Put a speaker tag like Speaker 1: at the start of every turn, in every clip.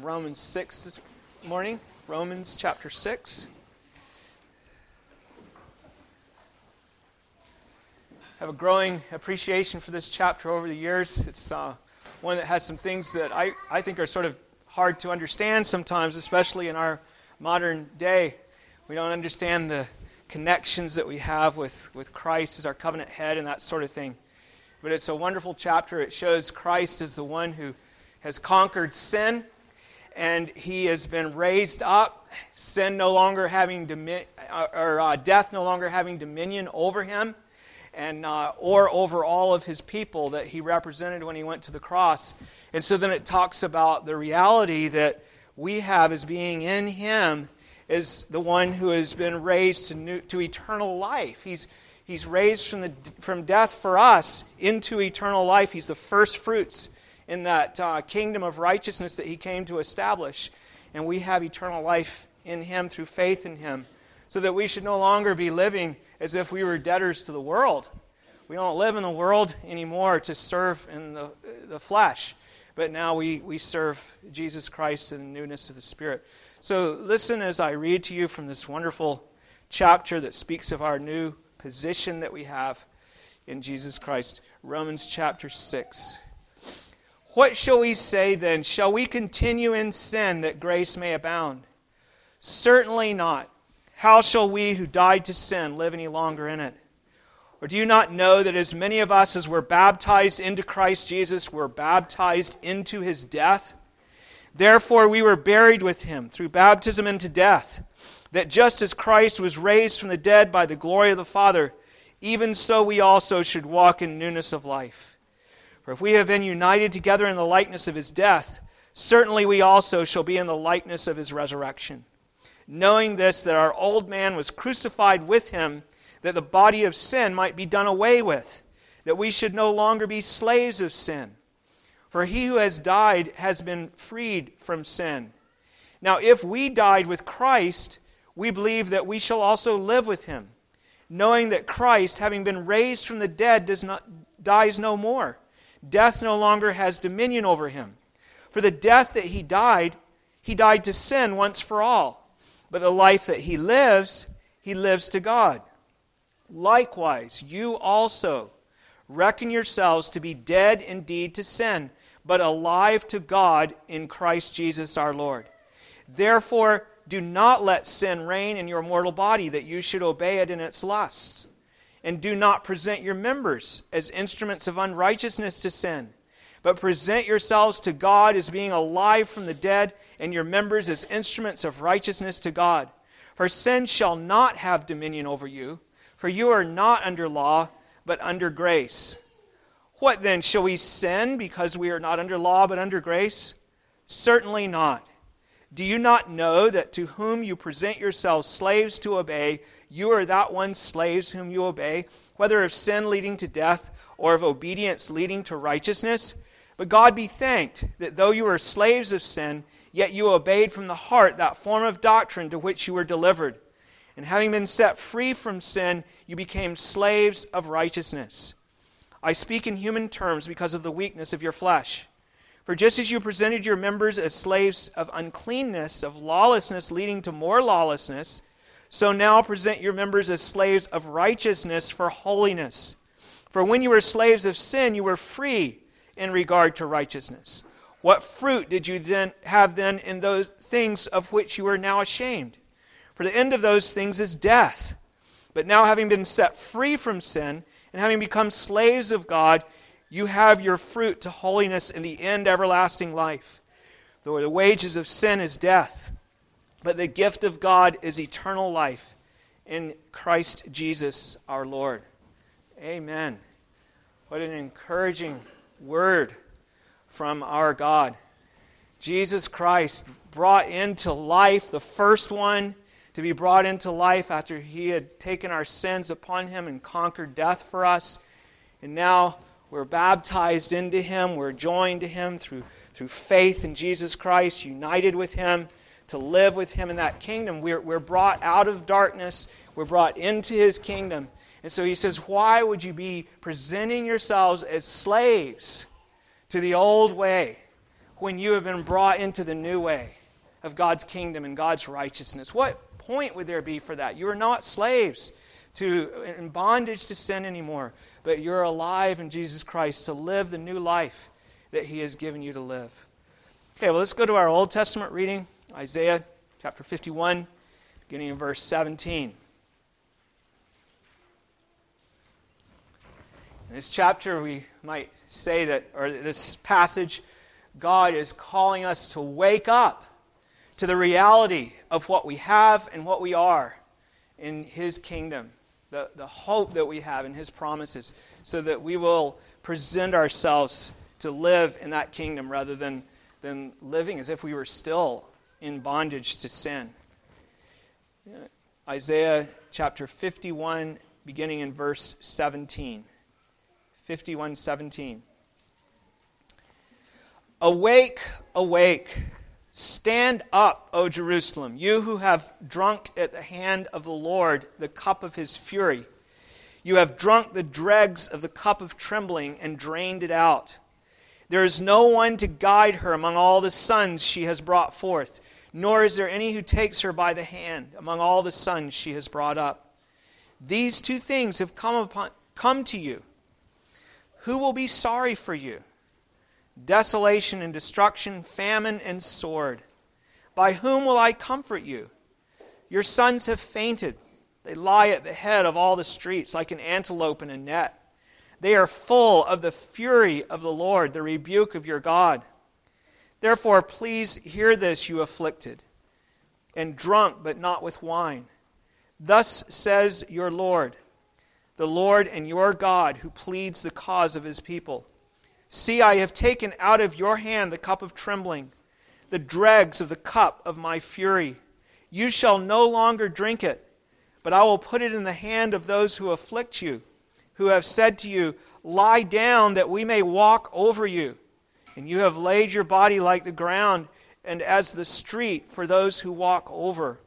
Speaker 1: Romans 6 this morning. Romans chapter 6. I have a growing appreciation for this chapter over the years. It's one that has some things that I think are sort of hard to understand sometimes, especially in our modern day. We don't understand the connections that we have with Christ as our covenant head and that sort of thing. But it's a wonderful chapter. It shows Christ as the one who has conquered sin, and he has been raised up, sin no longer having death no longer having dominion over him, and or over all of his people that he represented when he went to the cross. And so then it talks about the reality that we have as being in him is the one who has been raised to eternal life. He's raised from death for us into eternal life. He's the first fruits in that kingdom of righteousness that he came to establish. And we have eternal life in him through faith in him, so that we should no longer be living as if we were debtors to the world. We don't live in the world anymore to serve in the flesh, but now we serve Jesus Christ in the newness of the Spirit. So listen as I read to you from this wonderful chapter that speaks of our new position that we have in Jesus Christ. Romans chapter 6. What shall we say then? Shall we continue in sin that grace may abound? Certainly not. How shall we who died to sin live any longer in it? Or do you not know that as many of us as were baptized into Christ Jesus were baptized into his death? Therefore we were buried with him through baptism into death, that just as Christ was raised from the dead by the glory of the Father, even so we also should walk in newness of life. For if we have been united together in the likeness of his death, certainly we also shall be in the likeness of his resurrection. Knowing this, that our old man was crucified with him, that the body of sin might be done away with, that we should no longer be slaves of sin. For he who has died has been freed from sin. Now if we died with Christ, we believe that we shall also live with him, knowing that Christ, having been raised from the dead, dies no more. Death no longer has dominion over him. For the death that he died to sin once for all. But the life that he lives to God. Likewise, you also reckon yourselves to be dead indeed to sin, but alive to God in Christ Jesus our Lord. Therefore, do not let sin reign in your mortal body, that you should obey it in its lusts. And do not present your members as instruments of unrighteousness to sin, but present yourselves to God as being alive from the dead, and your members as instruments of righteousness to God. For sin shall not have dominion over you, for you are not under law, but under grace. What then, shall we sin because we are not under law, but under grace? Certainly not. Do you not know that to whom you present yourselves slaves to obey, you are that one slaves whom you obey, whether of sin leading to death or of obedience leading to righteousness? But God be thanked that though you were slaves of sin, yet you obeyed from the heart that form of doctrine to which you were delivered. And having been set free from sin, you became slaves of righteousness. I speak in human terms because of the weakness of your flesh. For just as you presented your members as slaves of uncleanness, of lawlessness leading to more lawlessness, so now present your members as slaves of righteousness for holiness. For when you were slaves of sin, you were free in regard to righteousness. What fruit did you then have in those things of which you are now ashamed? For the end of those things is death. But now having been set free from sin, and having become slaves of God, you have your fruit to holiness and the end everlasting life. Though the wages of sin is death, but the gift of God is eternal life in Christ Jesus our Lord. Amen. What an encouraging word from our God. Jesus Christ brought into life, the first one to be brought into life after he had taken our sins upon him and conquered death for us. And now we're baptized into him. We're joined to him through faith in Jesus Christ, united with him to live with him in that kingdom. We're brought out of darkness. We're brought into his kingdom. And so he says, why would you be presenting yourselves as slaves to the old way? when you have been brought into the new way of God's kingdom and God's righteousness? What point would there be for that? You are not slaves in bondage to sin anymore, but you're alive in Jesus Christ to live the new life that He has given you to live. Okay, well, let's go to our Old Testament reading, Isaiah chapter 51, beginning in verse 17. In this chapter, we might say that, or this passage, God is calling us to wake up to the reality of what we have and what we are in His kingdom, the hope that we have in His promises, so that we will present ourselves to live in that kingdom rather than living as if we were still in bondage to sin. Isaiah chapter 51, beginning in verse 17. 51:17. Awake, awake, stand up, O Jerusalem, you who have drunk at the hand of the Lord the cup of His fury. You have drunk the dregs of the cup of trembling and drained it out. There is no one to guide her among all the sons she has brought forth, nor is there any who takes her by the hand among all the sons she has brought up. These two things have come to you. Who will be sorry for you? Desolation and destruction, famine and sword. By whom will I comfort you? Your sons have fainted. They lie at the head of all the streets like an antelope in a net. They are full of the fury of the Lord, the rebuke of your God. Therefore, please hear this, you afflicted, and drunk, but not with wine. Thus says your Lord, the Lord and your God, who pleads the cause of His people. See, I have taken out of your hand the cup of trembling, the dregs of the cup of my fury. You shall no longer drink it, but I will put it in the hand of those who afflict you, who have said to you, lie down that we may walk over you. And you have laid your body like the ground, and as the street for those who walk over.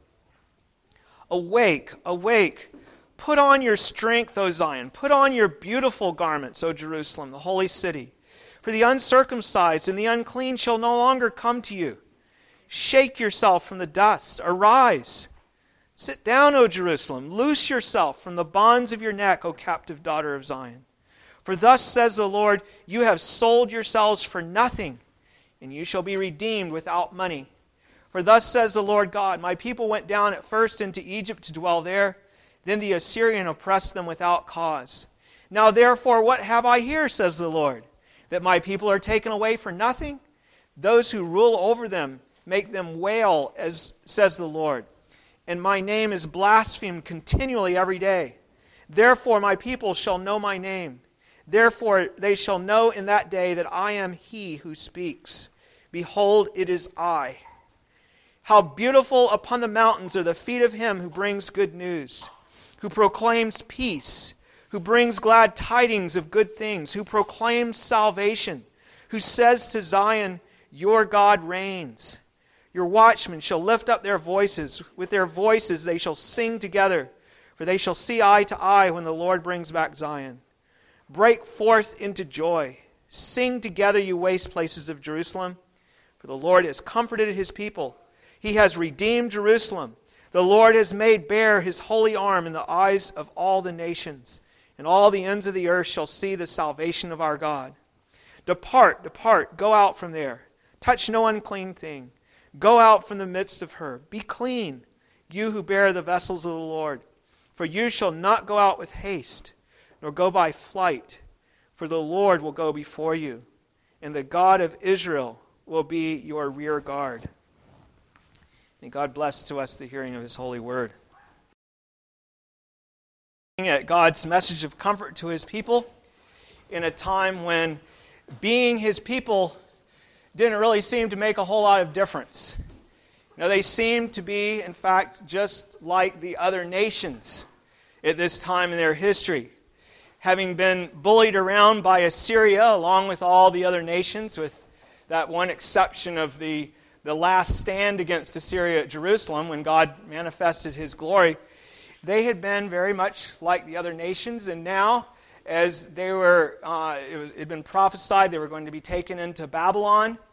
Speaker 1: Awake, awake, put on your strength, O Zion. Put on your beautiful garments, O Jerusalem, the holy city. For the uncircumcised and the unclean shall no longer come to you. Shake yourself from the dust. Arise. Sit down, O Jerusalem. Loose yourself from the bonds of your neck, O captive daughter of Zion. For thus says the Lord, you have sold yourselves for nothing, and you shall be redeemed without money. For thus says the Lord God, my people went down at first into Egypt to dwell there. Then the Assyrian oppressed them without cause. Now therefore, what have I here, says the Lord, that my people are taken away for nothing? Those who rule over them make them wail, as says the Lord. And my name is blasphemed continually every day. Therefore my people shall know my name. Therefore they shall know in that day that I am He who speaks. Behold, it is I. How beautiful upon the mountains are the feet of him who brings good news, who proclaims peace, who brings glad tidings of good things, who proclaims salvation, who says to Zion, your God reigns. Your watchmen shall lift up their voices. With their voices they shall sing together, for they shall see eye to eye when the Lord brings back Zion. Break forth into joy. Sing together, you waste places of Jerusalem, for the Lord has comforted His people. He has redeemed Jerusalem. The Lord has made bare His holy arm in the eyes of all the nations, and all the ends of the earth shall see the salvation of our God. Depart, depart, go out from there. Touch no unclean thing. Go out from the midst of her. Be clean, you who bear the vessels of the Lord. For you shall not go out with haste, nor go by flight. For the Lord will go before you, and the God of Israel will be your rear guard. May God bless to us the hearing of His holy word. At God's message of comfort to His people in a time when being His people didn't really seem to make a whole lot of difference. You know, they seemed to be, in fact, just like the other nations at this time in their history, having been bullied around by Assyria along with all the other nations, with that one exception of the last stand against Assyria at Jerusalem when God manifested His glory. They had been very much like the other nations, and now, as they were, it had been prophesied they were going to be taken into Babylon.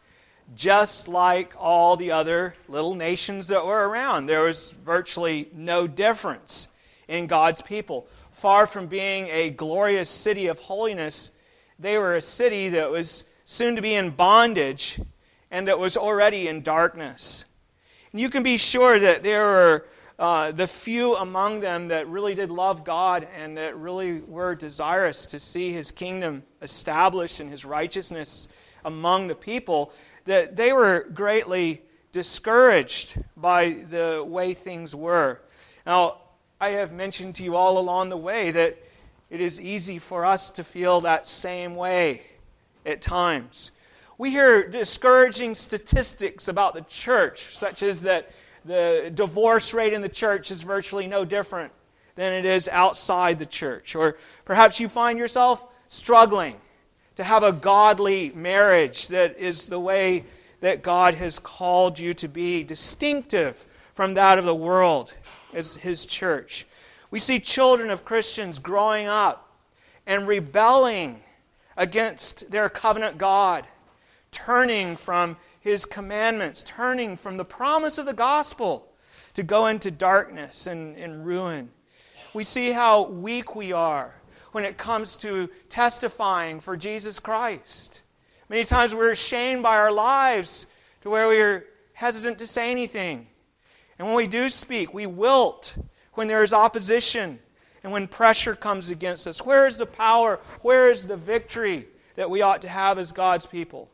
Speaker 1: just like all the other little nations that were around. There was virtually no difference in God's people. Far from being a glorious city of holiness, they were a city that was soon to be in bondage and that was already in darkness. And you can be sure that there were the few among them that really did love God and that really were desirous to see His kingdom established and His righteousness among the people, that they were greatly discouraged by the way things were. Now, I have mentioned to you all along the way that it is easy for us to feel that same way at times. We hear discouraging statistics about the church, such as that the divorce rate in the church is virtually no different than it is outside the church. Or perhaps you find yourself struggling to have a godly marriage that is the way that God has called you to be, distinctive from that of the world as His church. We see children of Christians growing up and rebelling against their covenant God, turning from His commandments, turning from the promise of the gospel to go into darkness and ruin. We see how weak we are when it comes to testifying for Jesus Christ. Many times we're ashamed by our lives to where we're hesitant to say anything. And when we do speak, we wilt when there is opposition and when pressure comes against us. Where is the power? Where is the victory that we ought to have as God's people?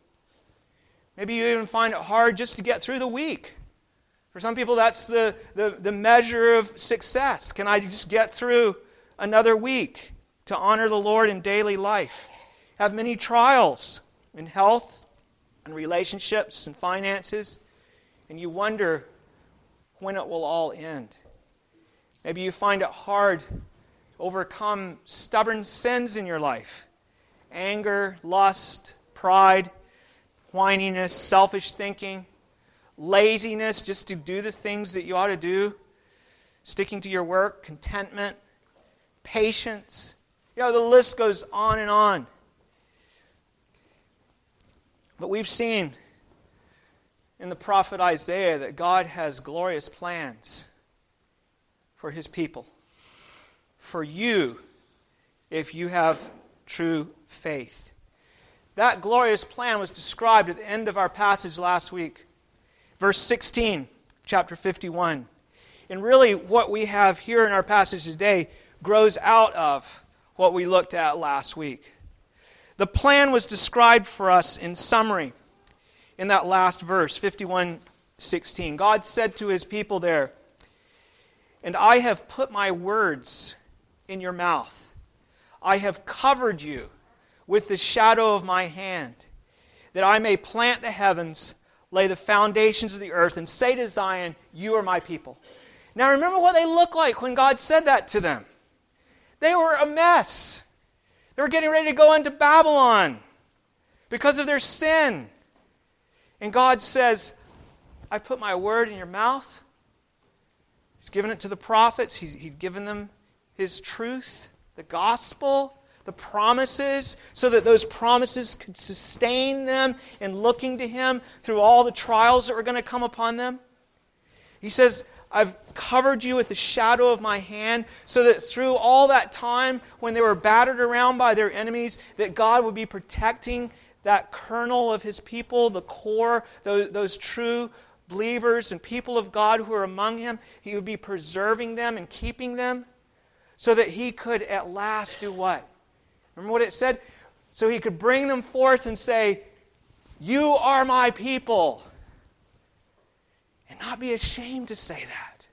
Speaker 1: Maybe you even find it hard just to get through the week. For some people, that's the measure of success. Can I just get through another week to honor the Lord in daily life? Have many trials in health and relationships and finances, and you wonder when it will all end. Maybe you find it hard to overcome stubborn sins in your life. Anger, lust, pride, whininess, selfish thinking, laziness just to do the things that you ought to do, sticking to your work, contentment, patience. The list goes on and on. But we've seen in the prophet Isaiah that God has glorious plans for His people. For you, if you have true faith. That glorious plan was described at the end of our passage last week. Verse 16, chapter 51. And really what we have here in our passage today grows out of what we looked at last week. The plan was described for us in summary in that last verse, 51:16. God said to His people there, "And I have put my words in your mouth. I have covered you with the shadow of my hand, that I may plant the heavens, lay the foundations of the earth, and say to Zion, you are my people." Now remember what they looked like when God said that to them. They were a mess. They were getting ready to go into Babylon because of their sin. And God says, I put my word in your mouth. He's given it to the prophets. He'd given them His truth, the gospel, the promises, so that those promises could sustain them in looking to Him through all the trials that were going to come upon them. He says, I've covered you with the shadow of my hand, so that through all that time when they were battered around by their enemies, that God would be protecting that kernel of His people, the core, those true believers and people of God who are among Him. He would be preserving them and keeping them so that He could at last do what? Remember what it said? So He could bring them forth and say, you are my people. And not be ashamed to say that.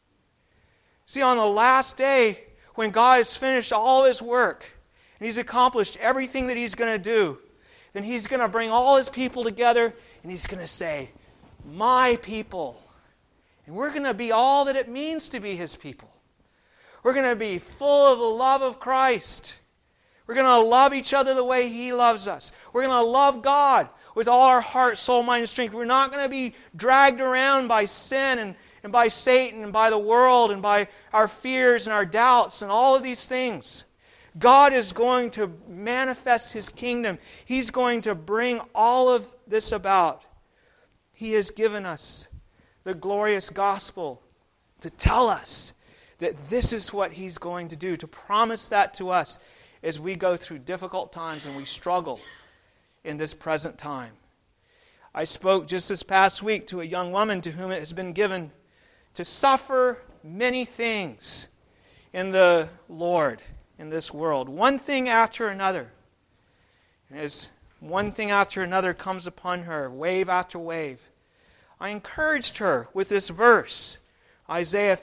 Speaker 1: See, on the last day, when God has finished all His work, and He's accomplished everything that He's going to do, then He's going to bring all His people together, and He's going to say, my people. And we're going to be all that it means to be His people. We're going to be full of the love of Christ. We're going to love each other the way He loves us. We're going to love God with all our heart, soul, mind, and strength. We're not going to be dragged around by sin and by Satan and by the world and by our fears and our doubts and all of these things. God is going to manifest His kingdom. He's going to bring all of this about He has given us the glorious gospel to tell us that this is what He's going to do, to promise that to us as we go through difficult times and we struggle in this present time. I spoke just this past week to a young woman to whom it has been given to suffer many things in the Lord, in this world, one thing after another. And as one thing after another comes upon her, wave after wave, I encouraged her with this verse, Isaiah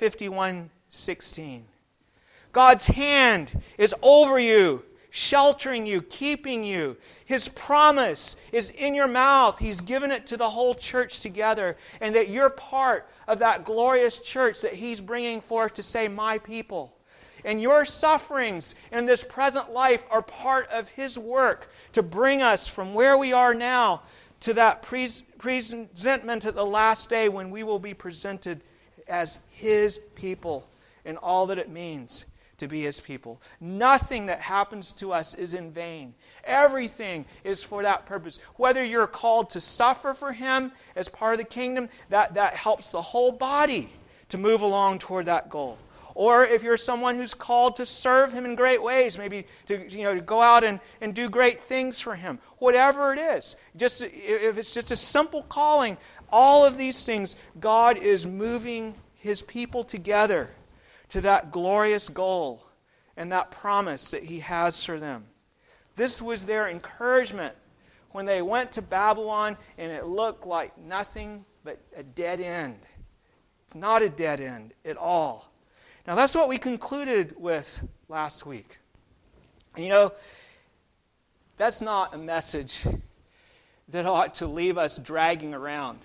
Speaker 1: 51:16. God's hand is over you, sheltering you, keeping you. His promise is in your mouth. He's given it to the whole church together, and that you're part of that glorious church that He's bringing forth to say, my people. And your sufferings in this present life are part of His work to bring us from where we are now to that presentment at the last day when we will be presented as His people and all that it means to be His people. Nothing that happens to us is in vain. Everything is for that purpose. Whether you're called to suffer for Him as part of the kingdom, that helps the whole body to move along toward that goal. Or if you're someone who's called to serve Him in great ways, maybe to go out and do great things for Him. Whatever it is, just if it's just a simple calling, all of these things, God is moving His people together to that glorious goal and that promise that He has for them. This was their encouragement when they went to Babylon and it looked like nothing but a dead end. It's not a dead end at all. Now that's what we concluded with last week. And that's not a message that ought to leave us dragging around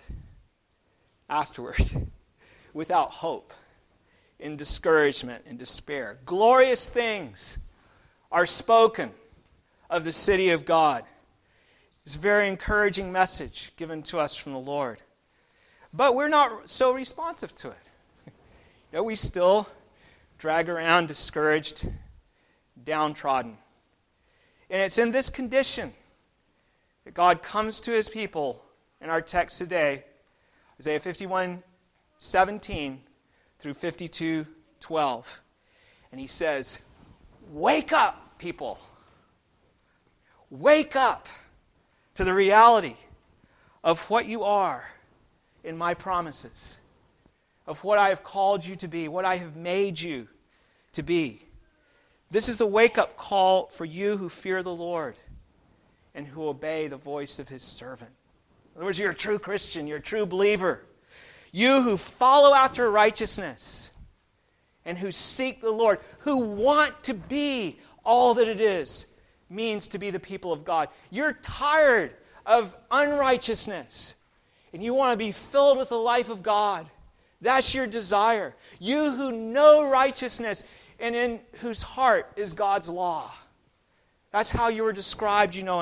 Speaker 1: afterward without hope, in discouragement and despair. Glorious things are spoken of the city of God. It's a very encouraging message given to us from the Lord. But we're not so responsive to it. We still drag around discouraged, downtrodden. And it's in this condition that God comes to His people in our text today, Isaiah 51:17 through 52:12. And He says, wake up, people. Wake up to the reality of what you are in my promises, of what I have called you to be, what I have made you to be. This is a wake-up call for you who fear the Lord and who obey the voice of His servant. In other words, you're a true Christian, you're a true believer. You who follow after righteousness and who seek the Lord, who want to be all that it means to be the people of God. You're tired of unrighteousness and you want to be filled with the life of God. That's your desire. You who know righteousness and in whose heart is God's law. That's how you were described, in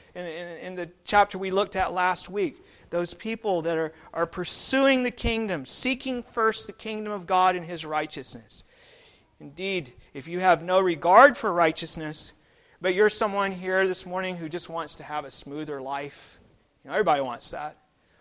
Speaker 1: the chapter we looked at last week. Those people that are pursuing the kingdom, seeking first the kingdom of God and His righteousness. Indeed, if you have no regard for righteousness, but you're someone here this morning who just wants to have a smoother life, everybody wants that.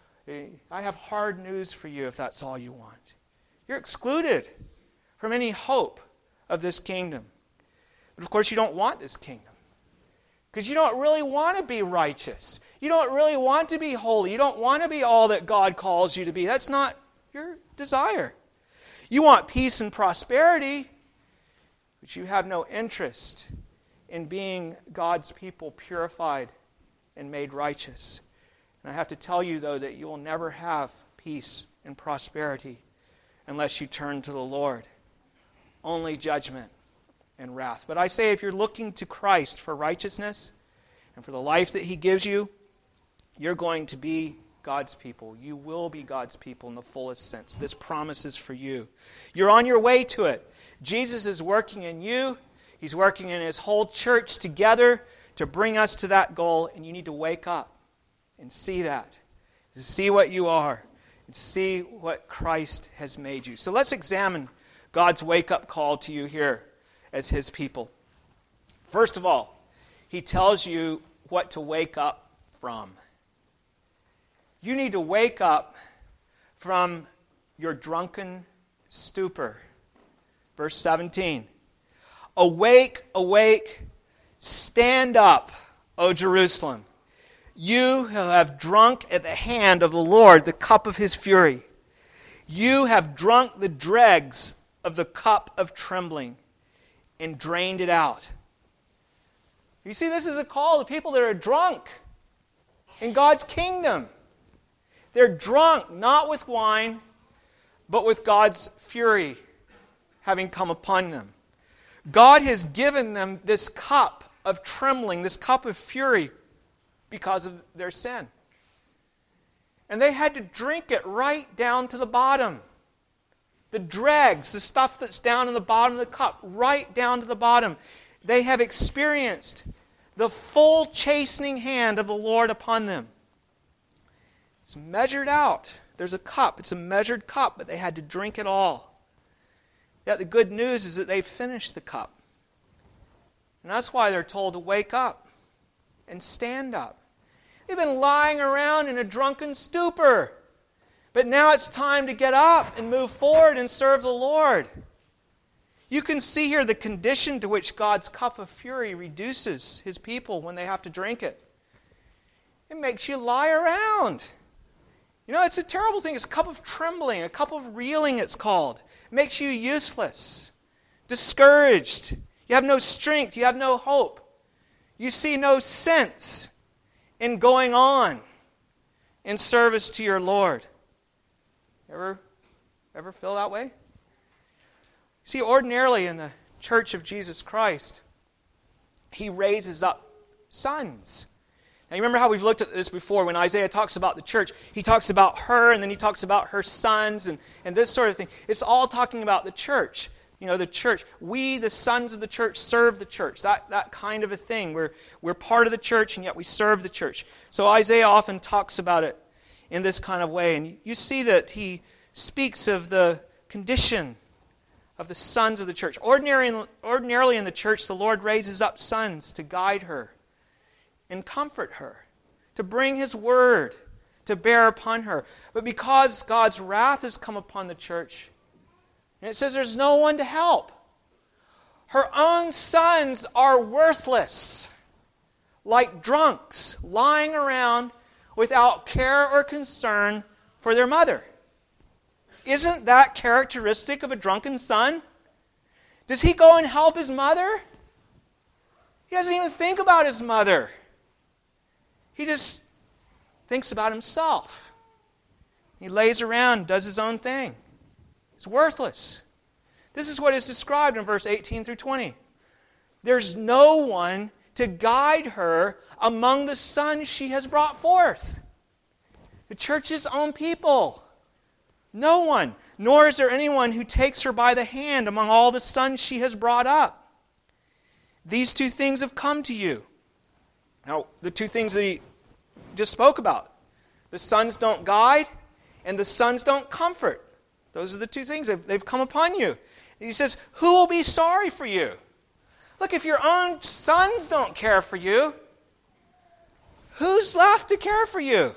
Speaker 1: I have hard news for you if that's all you want. You're excluded from any hope of this kingdom. But of course you don't want this kingdom. Because you don't really want to be righteous. You don't really want to be holy. You don't want to be all that God calls you to be. That's not your desire. You want peace and prosperity, but you have no interest in being God's people purified and made righteous. And I have to tell you, though, that you will never have peace and prosperity unless you turn to the Lord. Only judgment and wrath. But I say, if you're looking to Christ for righteousness and for the life that He gives you, you're going to be God's people. You will be God's people in the fullest sense. This promise is for you. You're on your way to it. Jesus is working in you. He's working in His whole church together to bring us to that goal, and you need to wake up and see that. See what you are and see what Christ has made you. So let's examine God's wake-up call to you here as His people. First of all, He tells you what to wake up from. You need to wake up from your drunken stupor. Verse 17. Awake, awake, stand up, O Jerusalem. You who have drunk at the hand of the Lord the cup of his fury. You have drunk the dregs of the cup of trembling and drained it out. You see, this is a call to people that are drunk in God's kingdom. They're drunk, not with wine, but with God's fury having come upon them. God has given them this cup of trembling, this cup of fury, because of their sin. And they had to drink it right down to the bottom. The dregs, the stuff that's down in the bottom of the cup, right down to the bottom. They have experienced the full chastening hand of the Lord upon them. It's measured out. There's a cup. It's a measured cup, but they had to drink it all. Yet the good news is that they finished the cup. And that's why they're told to wake up and stand up. They've been lying around in a drunken stupor. But now it's time to get up and move forward and serve the Lord. You can see here the condition to which God's cup of fury reduces his people when they have to drink it. It makes you lie around. You know, it's a terrible thing. It's a cup of trembling, a cup of reeling, it's called. It makes you useless, discouraged. You have no strength. You have no hope. You see no sense in going on in service to your Lord. Ever feel that way? See, ordinarily in the Church of Jesus Christ, he raises up sons. Now, you remember how we've looked at this before when Isaiah talks about the church. He talks about her, and then he talks about her sons, and this sort of thing. It's all talking about the church. You know, the church. We, the sons of the church, serve the church. That kind of a thing. We're part of the church, and yet we serve the church. So Isaiah often talks about it in this kind of way. And you see that he speaks of the condition of the sons of the church. Ordinarily in the church, the Lord raises up sons to guide her and comfort her, to bring his word to bear upon her. But because God's wrath has come upon the church, and it says there's no one to help, her own sons are worthless, like drunks, lying around without care or concern for their mother. Isn't that characteristic of a drunken son? Does he go and help his mother? He doesn't even think about his mother. He just thinks about himself. He lays around, does his own thing. It's worthless. This is what is described in verse 18 through 20. There's no one to guide her among the sons she has brought forth. The church's own people. No one. Nor is there anyone who takes her by the hand among all the sons she has brought up. These two things have come to you. Now, the two things that he just spoke about. The sons don't guide, and the sons don't comfort. Those are the two things. They've come upon you. And he says, who will be sorry for you? Look, if your own sons don't care for you, who's left to care for you?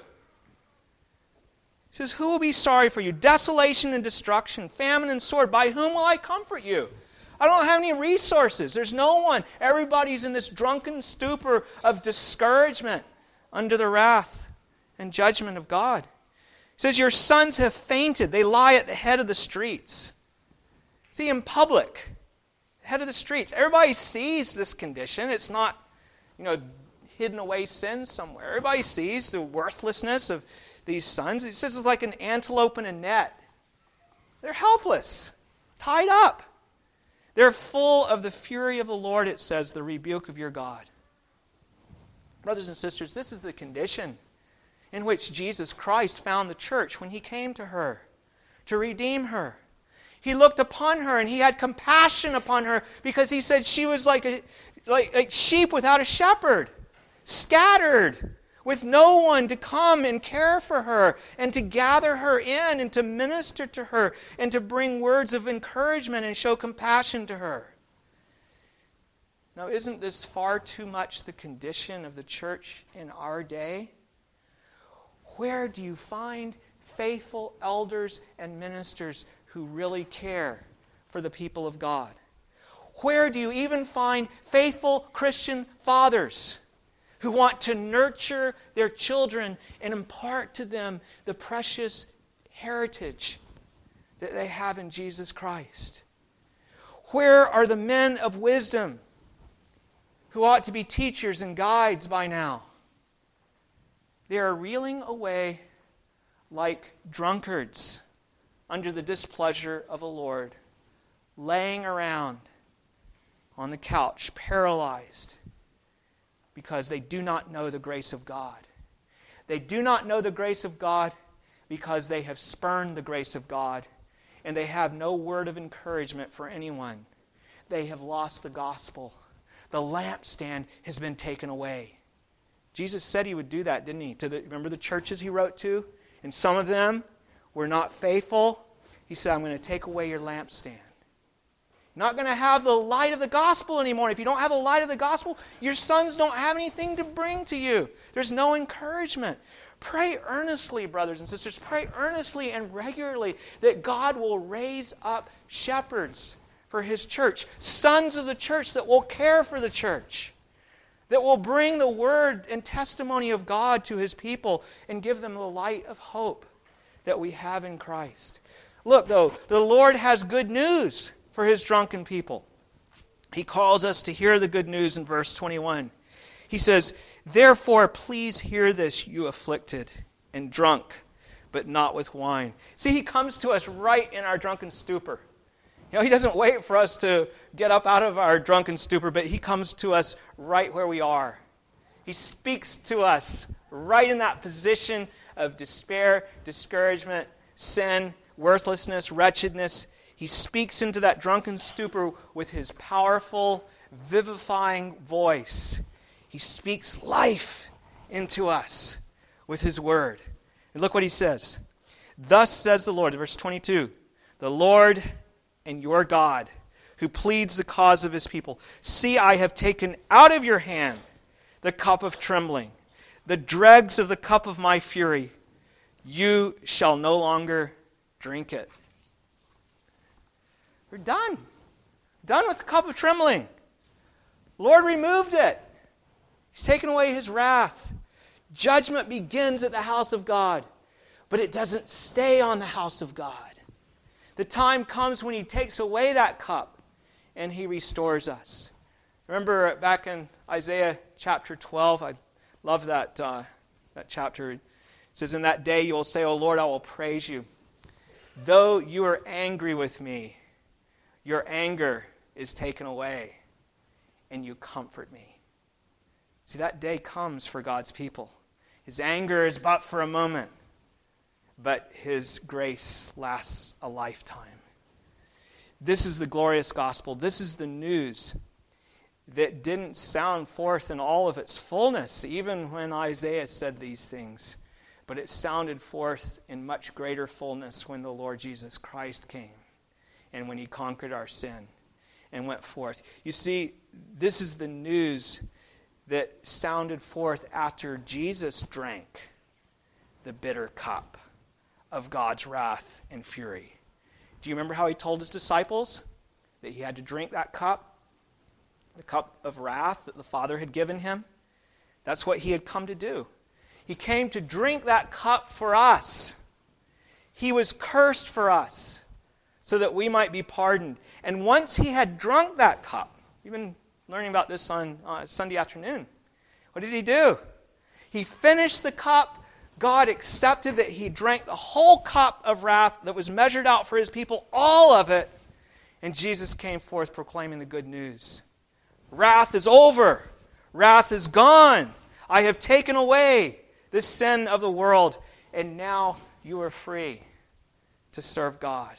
Speaker 1: He says, who will be sorry for you? Desolation and destruction, famine and sword. By whom will I comfort you? I don't have any resources. There's no one. Everybody's in this drunken stupor of discouragement under the wrath and judgment of God. He says, your sons have fainted. They lie at the head of the streets. See, in public, head of the streets. Everybody sees this condition. It's not, hidden away sin somewhere. Everybody sees the worthlessness of these sons. He says it's like an antelope in a net. They're helpless, tied up. They're full of the fury of the Lord, it says, the rebuke of your God. Brothers and sisters, this is the condition in which Jesus Christ found the church when he came to her to redeem her. He looked upon her and he had compassion upon her because he said she was like sheep without a shepherd, scattered, with no one to come and care for her and to gather her in and to minister to her and to bring words of encouragement and show compassion to her. Now, isn't this far too much the condition of the church in our day? Where do you find faithful elders and ministers who really care for the people of God? Where do you even find faithful Christian fathers who want to nurture their children and impart to them the precious heritage that they have in Jesus Christ? Where are the men of wisdom who ought to be teachers and guides by now? They are reeling away like drunkards under the displeasure of the Lord, laying around on the couch, paralyzed, because they do not know the grace of God. They do not know the grace of God because they have spurned the grace of God, and they have no word of encouragement for anyone. They have lost the gospel. The lampstand has been taken away. Jesus said He would do that, didn't He? Remember the churches He wrote to? And some of them were not faithful. He said, I'm going to take away your lampstand. You're not going to have the light of the gospel anymore. If you don't have the light of the gospel, your sons don't have anything to bring to you. There's no encouragement. Pray earnestly, brothers and sisters. Pray earnestly and regularly that God will raise up shepherds for His church, sons of the church that will care for the church, that will bring the word and testimony of God to His people and give them the light of hope that we have in Christ. Look, though, the Lord has good news for His drunken people. He calls us to hear the good news in verse 21. He says, therefore, please hear this, you afflicted and drunk, but not with wine. See, He comes to us right in our drunken stupor. He doesn't wait for us to get up out of our drunken stupor, but He comes to us right where we are. He speaks to us right in that position of despair, discouragement, sin, worthlessness, wretchedness. He speaks into that drunken stupor with His powerful, vivifying voice. He speaks life into us with His word. And look what He says. Thus says the Lord, verse 22, the Lord and your God, who pleads the cause of His people. See, I have taken out of your hand the cup of trembling, the dregs of the cup of my fury. You shall no longer drink it. We're done. Done with the cup of trembling. The Lord removed it. He's taken away His wrath. Judgment begins at the house of God, but it doesn't stay on the house of God. The time comes when He takes away that cup and He restores us. Remember back in Isaiah chapter 12, I love that chapter. It says, in that day you will say, O Lord, I will praise you. Though you are angry with me, your anger is taken away and you comfort me. See, that day comes for God's people. His anger is but for a moment, but His grace lasts a lifetime. This is the glorious gospel. This is the news that didn't sound forth in all of its fullness, even when Isaiah said these things. But it sounded forth in much greater fullness when the Lord Jesus Christ came and when He conquered our sin and went forth. You see, this is the news that sounded forth after Jesus drank the bitter cup of God's wrath and fury. Do you remember how He told His disciples that He had to drink that cup? The cup of wrath that the Father had given Him? That's what He had come to do. He came to drink that cup for us. He was cursed for us so that we might be pardoned. And once He had drunk that cup, we've been learning about this on Sunday afternoon. What did He do? He finished the cup. God accepted that He drank the whole cup of wrath that was measured out for His people, all of it. And Jesus came forth proclaiming the good news. Wrath is over. Wrath is gone. I have taken away the sin of the world, and now you are free to serve God.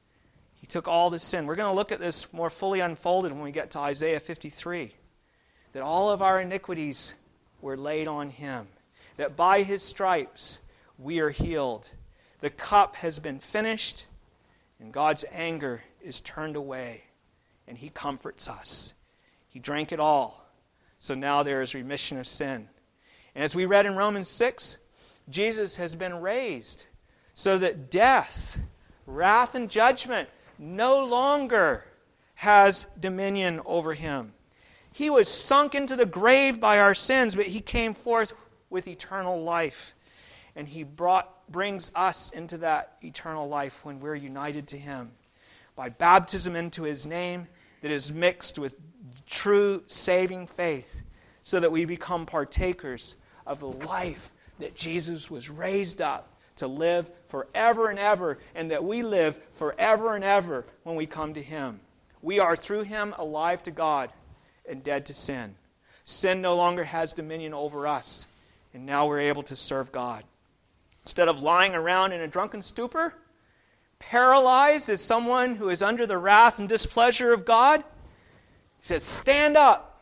Speaker 1: He took all the sin. We're going to look at this more fully unfolded when we get to Isaiah 53. That all of our iniquities were laid on Him. That by His stripes we are healed. The cup has been finished, and God's anger is turned away, and He comforts us. He drank it all, so now there is remission of sin. And as we read in Romans 6, Jesus has been raised so that death, wrath, and judgment no longer has dominion over him. He was sunk into the grave by our sins, but he came forth with eternal life. And he brings us into that eternal life when we're united to him by baptism into his name that is mixed with true saving faith, so that we become partakers of the life that Jesus was raised up to live forever and ever, and that we live forever and ever when we come to him. We are through him alive to God and dead to sin. Sin no longer has dominion over us, and now we're able to serve God. Instead of lying around in a drunken stupor, paralyzed as someone who is under the wrath and displeasure of God, he says, stand up,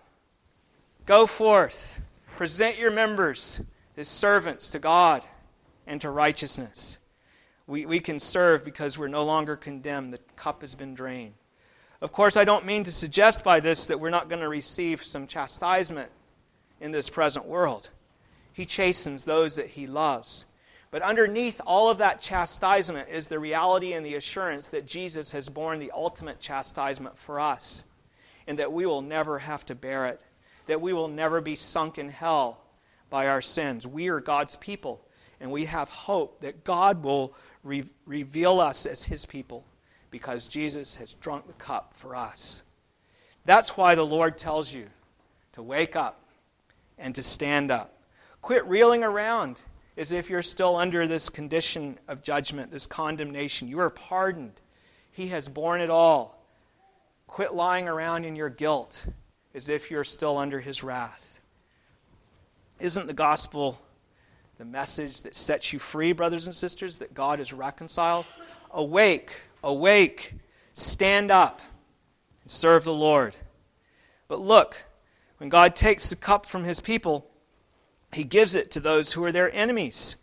Speaker 1: go forth, present your members as servants to God and to righteousness. We can serve because we're no longer condemned. The cup has been drained. Of course, I don't mean to suggest by this that we're not going to receive some chastisement in this present world. He chastens those that he loves. But underneath all of that chastisement is the reality and the assurance that Jesus has borne the ultimate chastisement for us, and that we will never have to bear it, that we will never be sunk in hell by our sins. We are God's people, and we have hope that God will reveal us as his people because Jesus has drunk the cup for us. That's why the Lord tells you to wake up and to stand up. Quit reeling around as if you're still under this condition of judgment, this condemnation. You are pardoned. He has borne it all. Quit lying around in your guilt as if you're still under his wrath. Isn't the gospel the message that sets you free, brothers and sisters, that God is reconciled? Awake, awake, stand up, and serve the Lord. But look, when God takes the cup from his people, he gives it to those who are their enemies.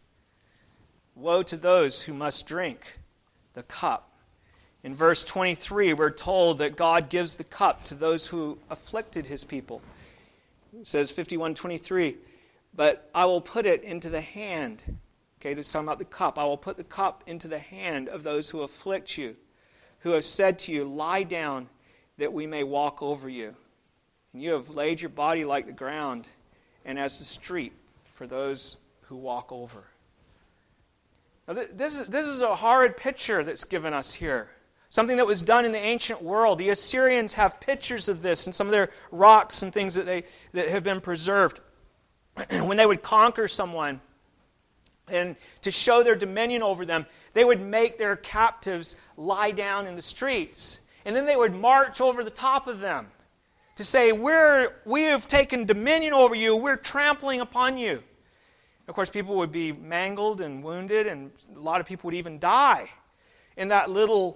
Speaker 1: Woe to those who must drink the cup. In verse 23, we're told that God gives the cup to those who afflicted his people. It says 51:23, but I will put it into the hand. Okay, this is talking about the cup. I will put the cup into the hand of those who afflict you, who have said to you, lie down that we may walk over you. And you have laid your body like the ground and as the street for those who walk over. Now, this is a horrid picture that's given us here. Something that was done in the ancient world. The Assyrians have pictures of this in some of their rocks and things that have been preserved. When they would conquer someone, and to show their dominion over them, they would make their captives lie down in the streets. And then they would march over the top of them to say, we have taken dominion over you, we're trampling upon you. Of course, people would be mangled and wounded, and a lot of people would even die in that little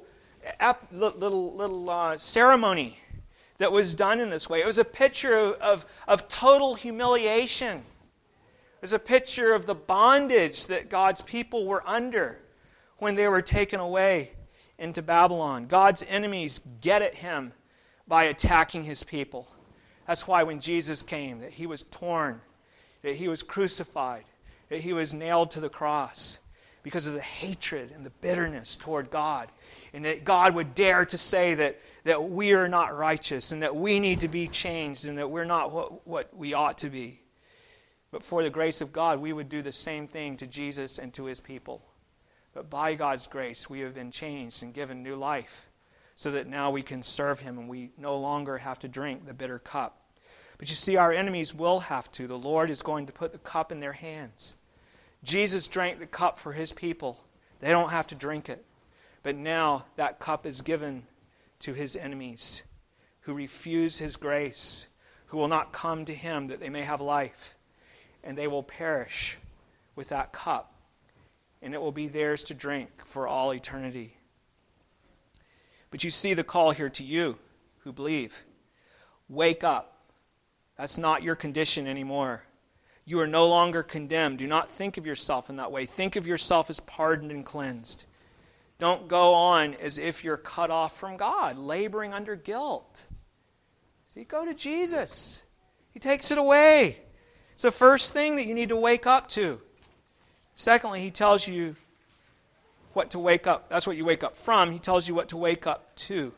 Speaker 1: ceremony that was done in this way. It was a picture of total humiliation. It was a picture of the bondage that God's people were under when they were taken away into Babylon. God's enemies get at him by attacking his people. That's why when Jesus came, that he was torn, that he was crucified, that he was nailed to the cross because of the hatred and the bitterness toward God. And that God would dare to say that we are not righteous and that we need to be changed and that we're not what we ought to be. But for the grace of God, we would do the same thing to Jesus and to his people. But by God's grace, we have been changed and given new life so that now we can serve him and we no longer have to drink the bitter cup. But you see, our enemies will have to. The Lord is going to put the cup in their hands. Jesus drank the cup for his people. They don't have to drink it. But now that cup is given to his enemies who refuse his grace, who will not come to him that they may have life. And they will perish with that cup. And it will be theirs to drink for all eternity. But you see the call here to you who believe. Wake up. That's not your condition anymore. You are no longer condemned. Do not think of yourself in that way. Think of yourself as pardoned and cleansed. Don't go on as if you're cut off from God, laboring under guilt. See, go to Jesus. He takes it away. It's the first thing that you need to wake up to. Secondly, he tells you what to wake up. That's what you wake up from. He tells you what to wake up to.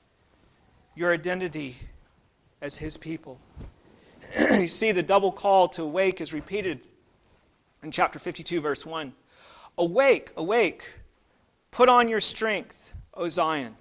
Speaker 1: Your identity as his people. You see, the double call to awake is repeated in chapter 52, verse 1. Awake, awake, put on your strength, O Zion.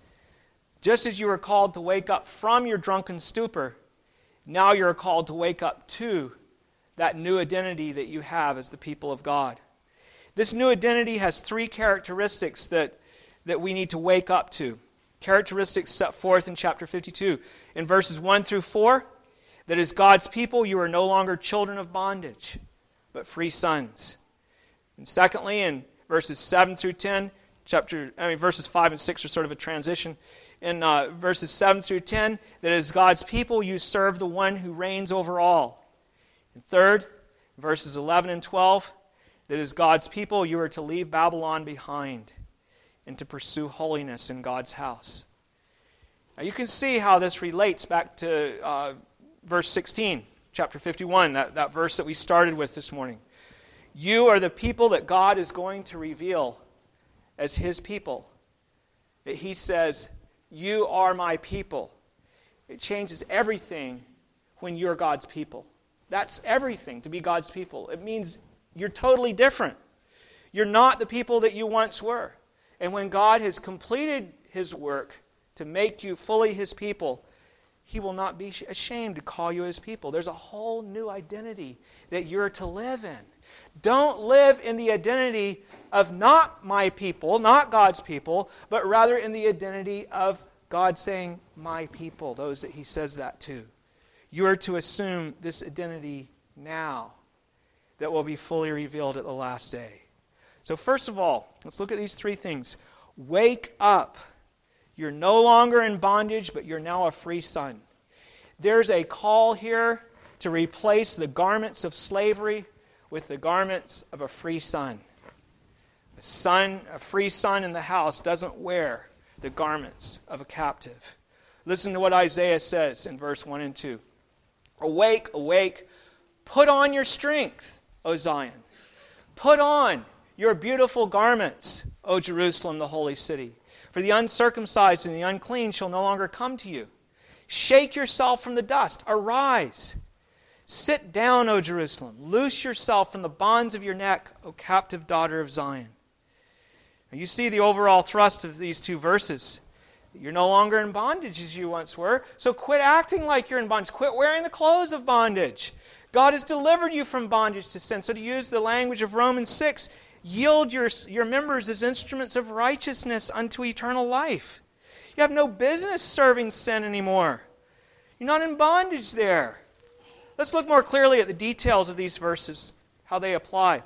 Speaker 1: Just as you were called to wake up from your drunken stupor, now you're called to wake up to that new identity that you have as the people of God. This new identity has three characteristics that we need to wake up to. Characteristics set forth in chapter 52. In verses 1 through 4, that as God's people, you are no longer children of bondage, but free sons. And secondly, in verses 7 through 10, verses 5 and 6 are sort of a transition. In verses 7 through 10, that as God's people, you serve the one who reigns over all. And third, verses 11 and 12, that as God's people, you are to leave Babylon behind and to pursue holiness in God's house. Now you can see how this relates back to verse 16, chapter 51, that verse that we started with this morning. You are the people that God is going to reveal as his people. That he says, you are my people. It changes everything when you're God's people. That's everything, to be God's people. It means you're totally different. You're not the people that you once were. And when God has completed his work to make you fully his people, he will not be ashamed to call you his people. There's a whole new identity that you're to live in. Don't live in the identity of not my people, not God's people, but rather in the identity of God saying, my people, those that he says that to. You are to assume this identity now that will be fully revealed at the last day. So first of all, let's look at these three things. Wake up. You're no longer in bondage, but you're now a free son. There's a call here to replace the garments of slavery with the garments of a free son. A free son in the house doesn't wear the garments of a captive. Listen to what Isaiah says in verse 1 and 2. Awake, awake, put on your strength, O Zion. Put on your beautiful garments, O Jerusalem, the holy city. For the uncircumcised and the unclean shall no longer come to you. Shake yourself from the dust. Arise. Sit down, O Jerusalem. Loose yourself from the bonds of your neck, O captive daughter of Zion. Now you see the overall thrust of these two verses. You're no longer in bondage as you once were. So quit acting like you're in bondage. Quit wearing the clothes of bondage. God has delivered you from bondage to sin. So to use the language of Romans 6, yield your members as instruments of righteousness unto eternal life. You have no business serving sin anymore. You're not in bondage there. Let's look more clearly at the details of these verses, how they apply.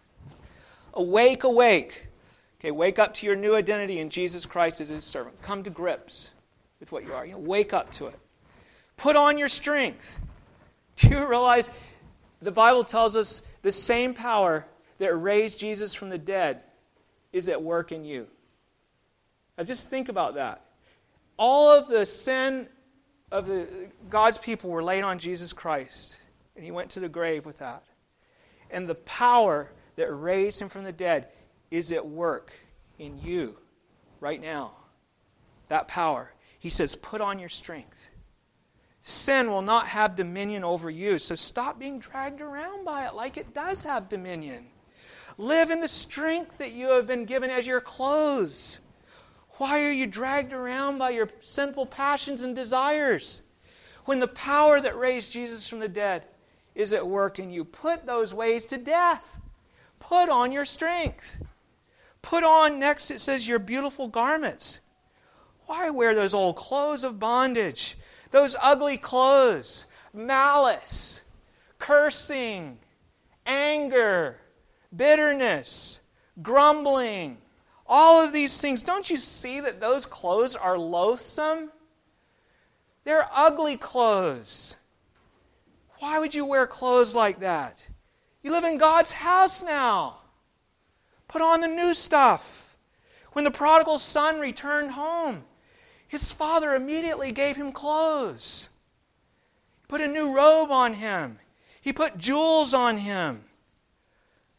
Speaker 1: Awake, awake. Okay, wake up to your new identity in Jesus Christ as his servant. Come to grips with what you are. Wake up to it. Put on your strength. Do you realize the Bible tells us the same power that raised Jesus from the dead is at work in you? Now just think about that. All of the sin of God's people were laid on Jesus Christ, and he went to the grave with that. And the power that raised him from the dead is at work in you right now. That power. He says, put on your strength. Sin will not have dominion over you, so stop being dragged around by it like it does have dominion. Live in the strength that you have been given as your clothes. Why are you dragged around by your sinful passions and desires? When the power that raised Jesus from the dead is at work in you, put those ways to death. Put on your strength. Put on, next it says, your beautiful garments. Why wear those old clothes of bondage? Those ugly clothes, malice, cursing, anger, bitterness, grumbling, all of these things. Don't you see that those clothes are loathsome? They're ugly clothes. Why would you wear clothes like that? You live in God's house now. Put on the new stuff. When the prodigal son returned home, his father immediately gave him clothes. He put a new robe on him. He put jewels on him.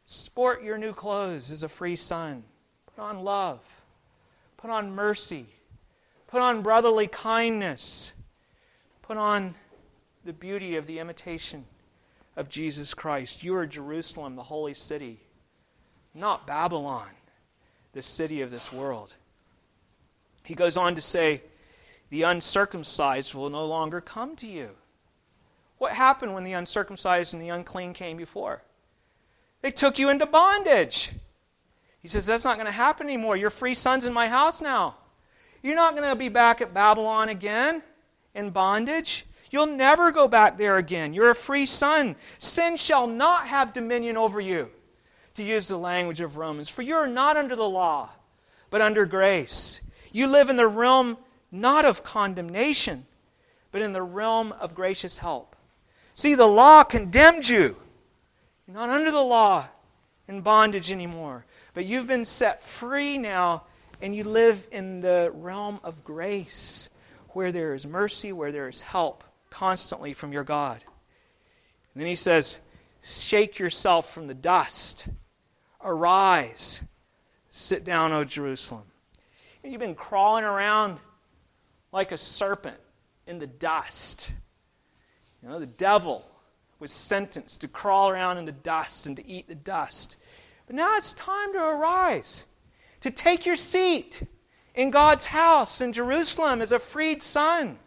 Speaker 1: Sport your new clothes as a free son. Put on love. Put on mercy. Put on brotherly kindness. Put on the beauty of the imitation of Jesus Christ. You are Jerusalem, the holy city, not Babylon, the city of this world. He goes on to say, the uncircumcised will no longer come to you. What happened when the uncircumcised and the unclean came before? They took you into bondage. He says, that's not going to happen anymore. You're free sons in my house now. You're not going to be back at Babylon again in bondage. You'll never go back there again. You're a free son. Sin shall not have dominion over you, to use the language of Romans. For you are not under the law, but under grace. You live in the realm not of condemnation, but in the realm of gracious help. See, the law condemned you. You're not under the law in bondage anymore. But you've been set free now, and you live in the realm of grace, where there is mercy, where there is help constantly from your God. And then he says, shake yourself from the dust. Arise. Sit down, O Jerusalem. You've been crawling around like a serpent in the dust. You know, the devil was sentenced to crawl around in the dust and to eat the dust. But now it's time to arise, to take your seat in God's house in Jerusalem as a freed son.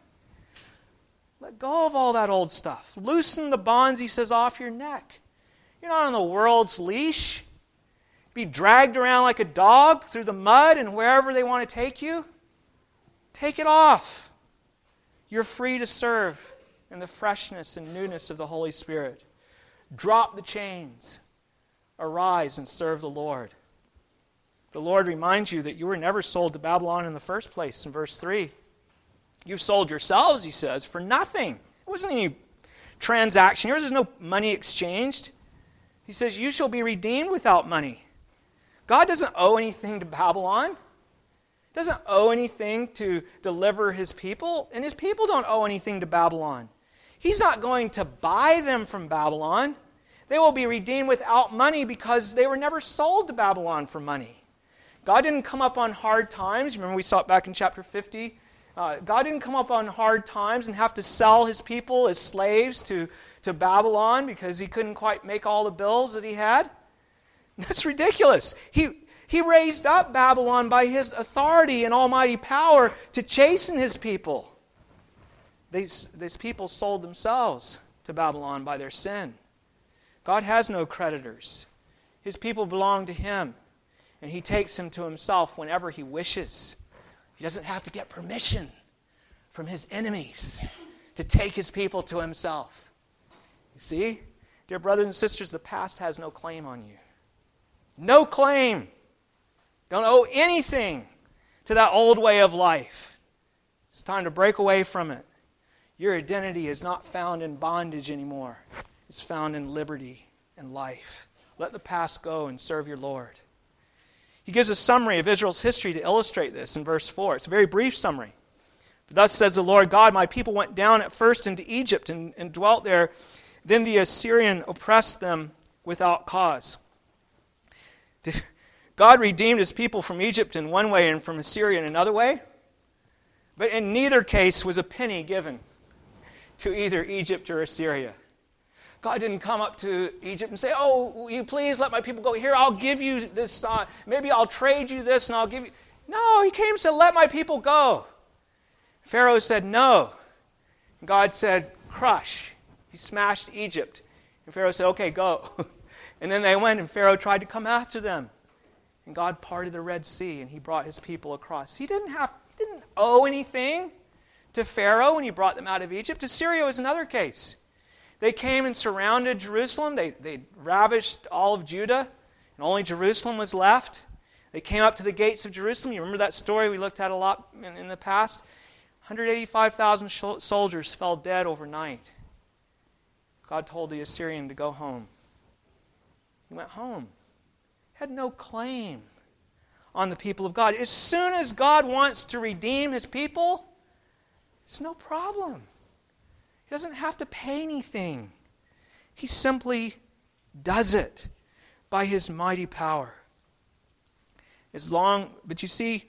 Speaker 1: Let go of all that old stuff. Loosen the bonds, he says, off your neck. You're not on the world's leash. Be dragged around like a dog through the mud and wherever they want to take you. Take it off. You're free to serve in the freshness and newness of the Holy Spirit. Drop the chains. Arise and serve the Lord. The Lord reminds you that you were never sold to Babylon in the first place in verse 3. You've sold yourselves, he says, for nothing. It wasn't any transaction here. There's no money exchanged. He says, you shall be redeemed without money. God doesn't owe anything to Babylon. He doesn't owe anything to deliver his people. And his people don't owe anything to Babylon. He's not going to buy them from Babylon. They will be redeemed without money because they were never sold to Babylon for money. God didn't come up on hard times. Remember we saw it back in chapter 50. God didn't come up on hard times and have to sell his people as slaves to Babylon because he couldn't quite make all the bills that he had. That's ridiculous. He raised up Babylon by his authority and almighty power to chasten his people. These people sold themselves to Babylon by their sin. God has no creditors. His people belong to him, and he takes them to himself whenever he wishes. He doesn't have to get permission from his enemies to take his people to himself. You see, dear brothers and sisters, the past has no claim on you. No claim. Don't owe anything to that old way of life. It's time to break away from it. Your identity is not found in bondage anymore. It's found in liberty and life. Let the past go and serve your Lord. He gives a summary of Israel's history to illustrate this in verse 4. It's a very brief summary. Thus says the Lord God, my people went down at first into Egypt and dwelt there. Then the Assyrian oppressed them without cause. God redeemed his people from Egypt in one way and from Assyria in another way. But in neither case was a penny given to either Egypt or Assyria. God didn't come up to Egypt and say, oh, will you please let my people go? Here, I'll give you this. Maybe I'll trade you this and I'll give you. No, he came and said, let my people go. Pharaoh said, no. God said, crush. He smashed Egypt. And Pharaoh said, okay, go. And then they went and Pharaoh tried to come after them. And God parted the Red Sea and he brought his people across. He didn't owe anything to Pharaoh when he brought them out of Egypt. Assyria was another case. They came and surrounded Jerusalem. They ravished all of Judah, and only Jerusalem was left. They came up to the gates of Jerusalem. You remember that story we looked at a lot in the past? 185,000 soldiers fell dead overnight. God told the Assyrian to go home. He went home. Had no claim on the people of God. As soon as God wants to redeem his people, it's no problem. He doesn't have to pay anything. He simply does it. by His mighty power. But you see,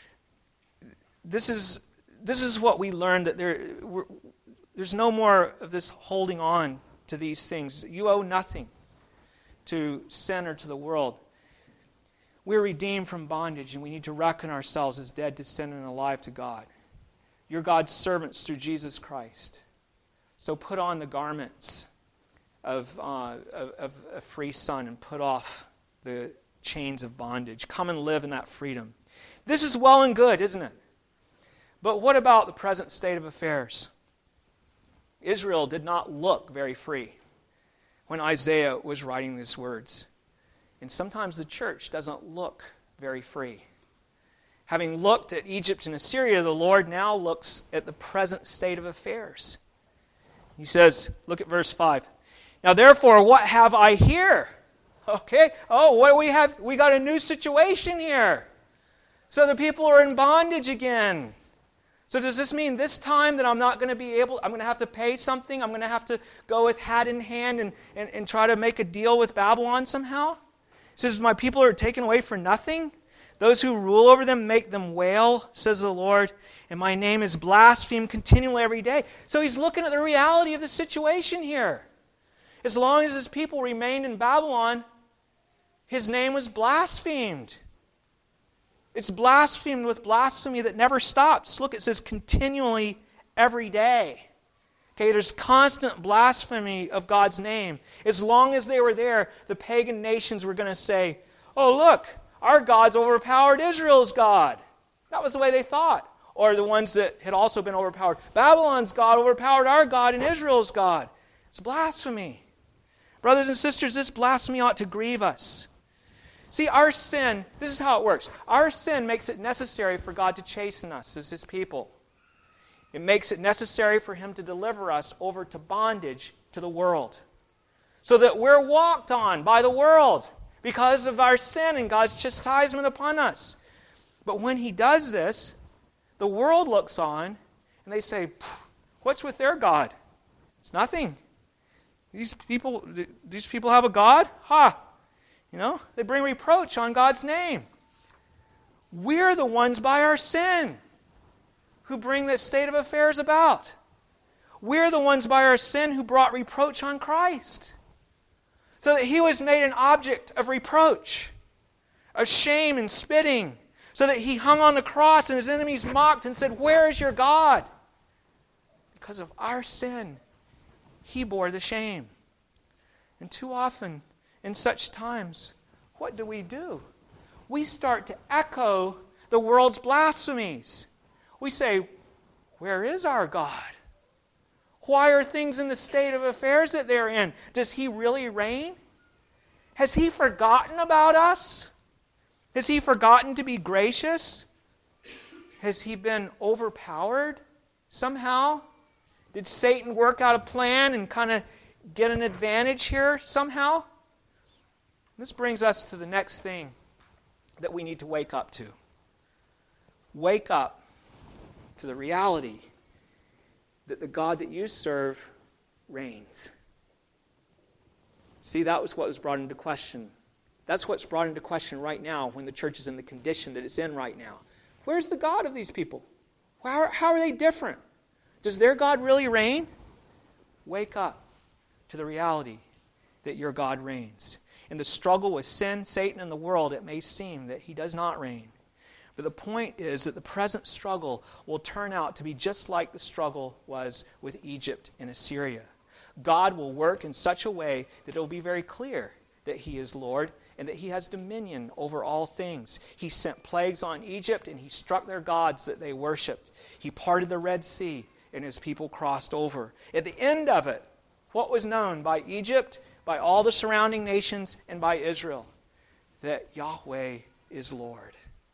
Speaker 1: this is what we learned, that there's no more of this holding on to these things. You owe nothing to sin or to the world. We're redeemed from bondage, and we need to reckon ourselves as dead to sin and alive to God. You're God's servants through Jesus Christ. So put on the garments of a free son and put off the chains of bondage. Come and live in that freedom. This is well and good, isn't it? But what about the present state of affairs? Israel did not look very free when Isaiah was writing these words. And sometimes the church doesn't look very free. Having looked at Egypt and Assyria, the Lord now looks at the present state of affairs. He says, look at verse 5. Now therefore, what have I here? Okay. Oh, what do we have? We got a new situation here. So the people are in bondage again. So does this mean this time that I'm not going to be able, I'm going to have to pay something? I'm going to have to go with hat in hand and try to make a deal with Babylon somehow? It says, my people are taken away for nothing. Those who rule over them make them wail, says the Lord, and my name is blasphemed continually every day. So he's looking at the reality of the situation here. As long as his people remained in Babylon, his name was blasphemed. It's blasphemed with blasphemy that never stops. Look, it says continually every day. Okay, there's constant blasphemy of God's name. As long as they were there, the pagan nations were going to say, oh, look, our God's overpowered Israel's God. That was the way they thought. Or the ones that had also been overpowered. Babylon's God overpowered our God and Israel's God. It's blasphemy. Brothers and sisters, this blasphemy ought to grieve us. See, our sin, this is how it works. Our sin makes it necessary for God to chasten us as His people. It makes it necessary for Him to deliver us over to bondage to the world. So that we're walked on by the world because of our sin and God's chastisement upon us. But when He does this, the world looks on and they say, what's with their God? It's nothing. These people have a God? Ha! They bring reproach on God's name. We're the ones by our sin who bring this state of affairs about. We're the ones by our sin who brought reproach on Christ. So that He was made an object of reproach, of shame and spitting. So that He hung on the cross and His enemies mocked and said, where is your God? Because of our sin, He bore the shame. And too often, in such times, what do? We start to echo the world's blasphemies. We say, where is our God? Why are things in the state of affairs that they're in? Does He really reign? Has He forgotten about us? Has He forgotten to be gracious? Has He been overpowered somehow? Did Satan work out a plan and kind of get an advantage here somehow? This brings us to the next thing that we need to wake up to. Wake up to the reality that the God that you serve reigns. See, that was what was brought into question. That's what's brought into question right now when the church is in the condition that it's in right now. Where's the God of these people? How are they different? Does their God really reign? Wake up to the reality that your God reigns. In the struggle with sin, Satan, and the world, it may seem that He does not reign. But the point is that the present struggle will turn out to be just like the struggle was with Egypt and Assyria. God will work in such a way that it will be very clear that He is Lord and that He has dominion over all things. He sent plagues on Egypt and He struck their gods that they worshipped. He parted the Red Sea and His people crossed over. At the end of it, what was known by Egypt, by all the surrounding nations, and by Israel? That Yahweh is Lord.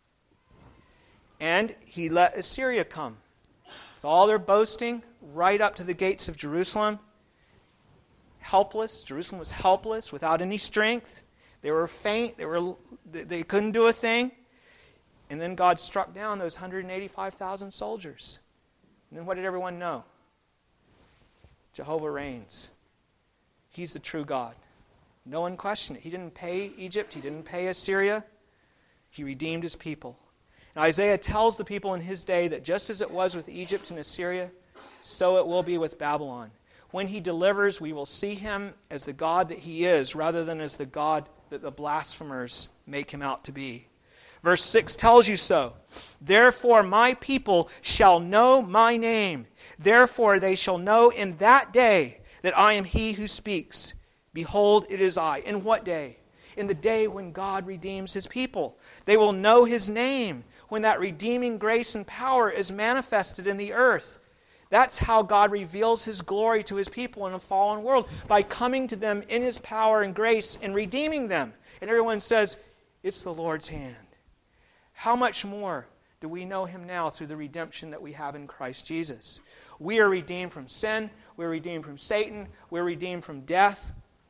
Speaker 1: And He let Assyria come with all their boasting right up to the gates of Jerusalem. Helpless. Jerusalem was helpless, without any strength. They were faint. They couldn't do a thing. And then God struck down those 185,000 soldiers. And then what did everyone know? Jehovah reigns. He's the true God. No one questioned it. He didn't pay Egypt. He didn't pay Assyria. He redeemed his people. And Isaiah tells the people in his day that just as it was with Egypt and Assyria, so it will be with Babylon. When he delivers, we will see him as the God that he is, rather than as the God that the blasphemers make him out to be. Verse 6 tells you so. Therefore my people shall know my name. Therefore they shall know in that day that I am he who speaks. Behold, it is I. In what day? In the day when God redeems his people. They will know his name when that redeeming grace and power is manifested in the earth. That's how God reveals his glory to his people in a fallen world, by coming to them in his power and grace and redeeming them. And everyone says, it's the Lord's hand. How much more do we know him now through the redemption that we have in Christ Jesus? We are redeemed from sin. We're redeemed from Satan. We're redeemed from death.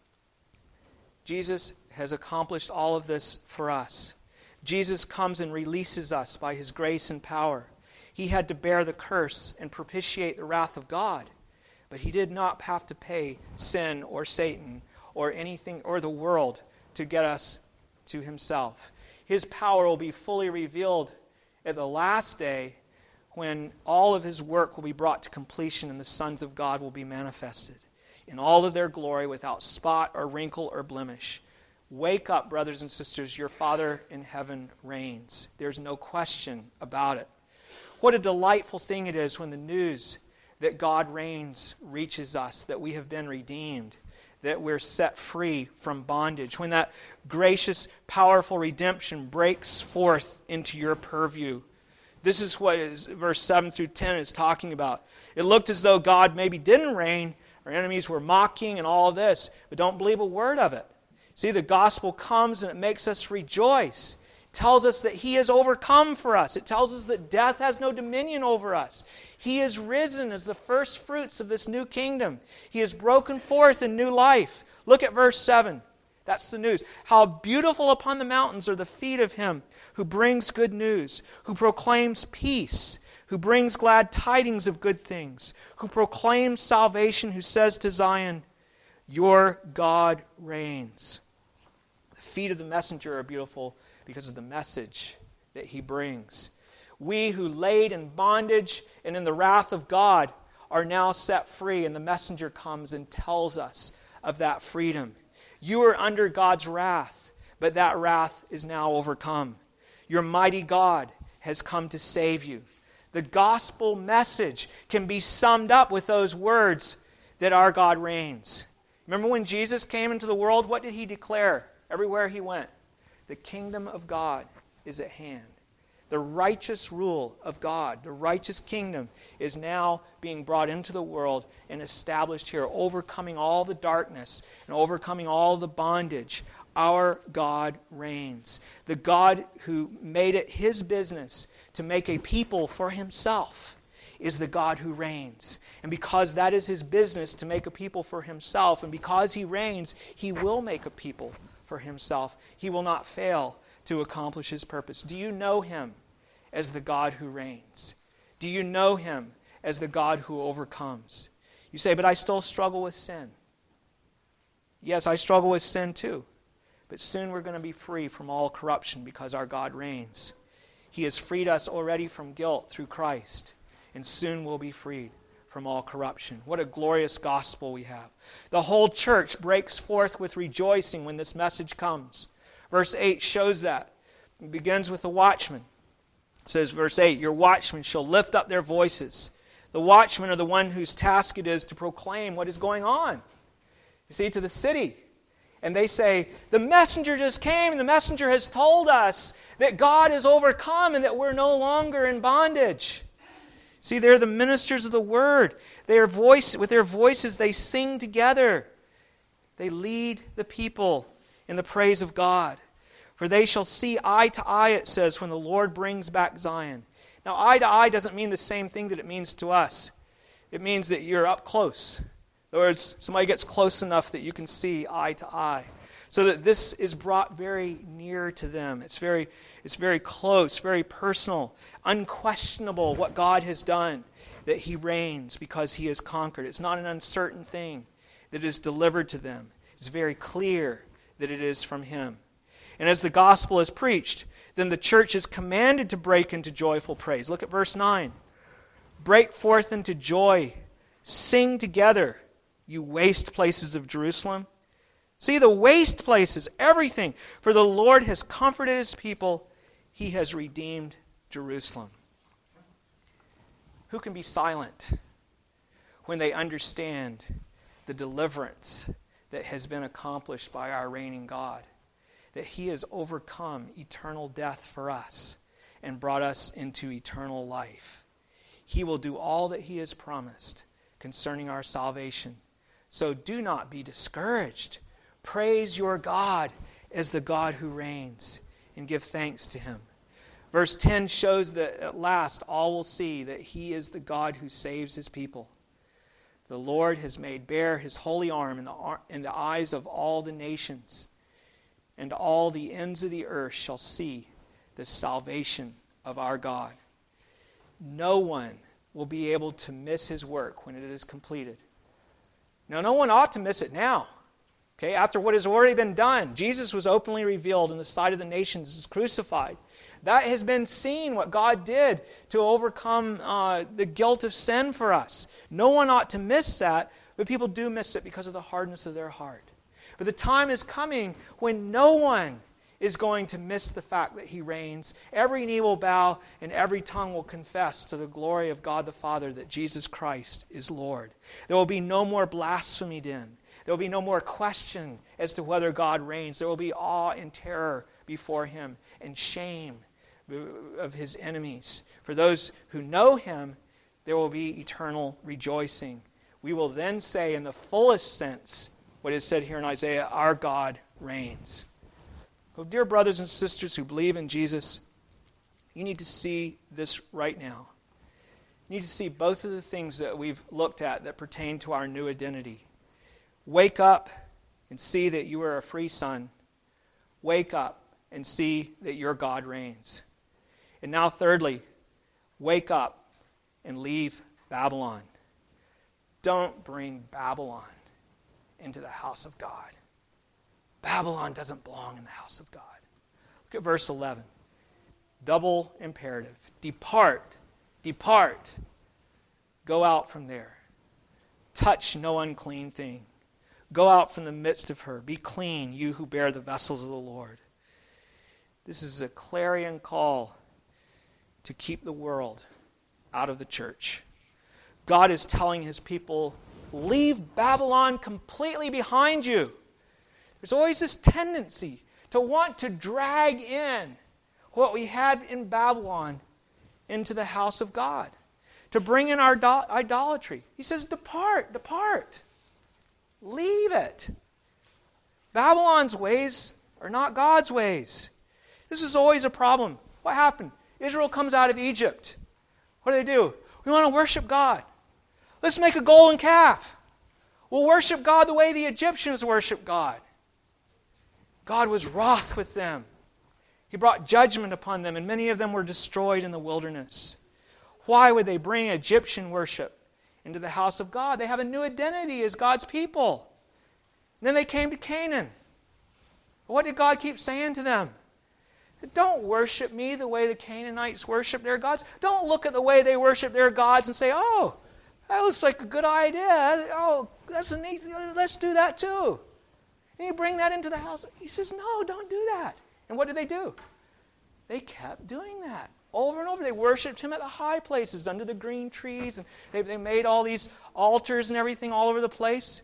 Speaker 1: Jesus has accomplished all of this for us. Jesus comes and releases us by his grace and power. He had to bear the curse and propitiate the wrath of God, but he did not have to pay sin or Satan or anything or the world to get us to himself. His power will be fully revealed at the last day, when all of his work will be brought to completion and the sons of God will be manifested in all of their glory, without spot or wrinkle or blemish. Wake up, brothers and sisters, your Father in heaven reigns. There's no question about it. What a delightful thing it is when the news that God reigns reaches us, that we have been redeemed, that we're set free from bondage. When that gracious, powerful redemption breaks forth into your purview. This is what verse 7 through 10 is talking about. It looked as though God maybe didn't reign. Our enemies were mocking and all of this, but don't believe a word of it. See, the gospel comes and it makes us rejoice. It tells us that he has overcome for us. It tells us that death has no dominion over us. He is risen as the first fruits of this new kingdom. He has broken forth in new life. Look at verse 7. That's the news. How beautiful upon the mountains are the feet of him who brings good news, who proclaims peace, who brings glad tidings of good things, who proclaims salvation, who says to Zion, your God reigns. The feet of the messenger are beautiful because of the message that he brings. We who laid in bondage and in the wrath of God are now set free, and the messenger comes and tells us of that freedom. You are under God's wrath, but that wrath is now overcome. Your mighty God has come to save you. The gospel message can be summed up with those words that our God reigns. Remember when Jesus came into the world, what did he declare everywhere he went? The kingdom of God is at hand. The righteous rule of God, the righteous kingdom, is now being brought into the world and established here, overcoming all the darkness and overcoming all the bondage. Our God reigns. The God who made it his business to make a people for himself is the God who reigns. And because that is his business to make a people for himself, and because he reigns, he will make a people for himself. He will not fail to accomplish his purpose. Do you know him as the God who reigns? Do you know him as the God who overcomes? You say, but I still struggle with sin. Yes, I struggle with sin too. But soon we're going to be free from all corruption because our God reigns. He has freed us already from guilt through Christ, and soon we'll be freed from all corruption. What a glorious gospel we have. The whole church breaks forth with rejoicing when this message comes. Verse 8 shows that. It begins with the watchman. It says, verse 8, your watchmen shall lift up their voices. The watchmen are the one whose task it is to proclaim what is going on. You see, to the city. And they say, the messenger just came, and the messenger has told us that God is overcome and that we're no longer in bondage. See, they're the ministers of the word. With their voices, they sing together. They lead the people in the praise of God. For they shall see eye to eye, it says, when the Lord brings back Zion. Now, eye to eye doesn't mean the same thing that it means to us. It means that you're up close. In other words, somebody gets close enough that you can see eye to eye. So that this is brought very near to them. It's very close, very personal, unquestionable what God has done, that he reigns because he has conquered. It's not an uncertain thing that is delivered to them. It's very clear that it is from Him. And as the gospel is preached, then the church is commanded to break into joyful praise. Look at verse 9. Break forth into joy. Sing together, you waste places of Jerusalem. See, the waste places, everything. For the Lord has comforted His people. He has redeemed Jerusalem. Who can be silent when they understand the deliverance that has been accomplished by our reigning God? That He has overcome eternal death for us and brought us into eternal life. He will do all that He has promised concerning our salvation. So do not be discouraged. Praise your God as the God who reigns, and give thanks to Him. Verse 10 shows that at last all will see that He is the God who saves His people. The Lord has made bare His holy arm in the eyes of all the nations, and all the ends of the earth shall see the salvation of our God. No one will be able to miss His work when it is completed. Now, no one ought to miss it now. Okay, after what has already been done, Jesus was openly revealed in the sight of the nations as crucified. That has been seen, what God did to overcome the guilt of sin for us. No one ought to miss that, but people do miss it because of the hardness of their heart. But the time is coming when no one is going to miss the fact that He reigns. Every knee will bow and every tongue will confess to the glory of God the Father that Jesus Christ is Lord. There will be no more blasphemy then. There will be no more question as to whether God reigns. There will be awe and terror before Him and shame of His enemies. For those who know Him, there will be eternal rejoicing. We will then say in the fullest sense what is said here in Isaiah, our God reigns. Well, dear brothers and sisters who believe in Jesus, you need to see this right now. You need to see both of the things that we've looked at that pertain to our new identity. Wake up and see that you are a free son. Wake up and see that your God reigns. And now thirdly, wake up and leave Babylon. Don't bring Babylon into the house of God. Babylon doesn't belong in the house of God. Look at verse 11. Double imperative. Depart, depart. Go out from there. Touch no unclean thing. Go out from the midst of her. Be clean, you who bear the vessels of the Lord. This is a clarion call to keep the world out of the church. God is telling His people, leave Babylon completely behind you. There's always this tendency to want to drag in what we had in Babylon into the house of God, to bring in our idolatry. He says, depart, depart. Leave it. Babylon's ways are not God's ways. This is always a problem. What happened? Israel comes out of Egypt. What do? We want to worship God. Let's make a golden calf. We'll worship God the way the Egyptians worship God. God was wroth with them. He brought judgment upon them, and many of them were destroyed in the wilderness. Why would they bring Egyptian worship into the house of God? They have a new identity as God's people. And then they came to Canaan. What did God keep saying to them? Don't worship me the way the Canaanites worship their gods. Don't look at the way they worship their gods and say, oh, that looks like a good idea. Oh, that's a neat thing. Let's do that too. And you bring that into the house. He says, no, don't do that. And what did they do? They kept doing that. Over and over, they worshipped Him at the high places, under the green trees, and they made all these altars and everything all over the place.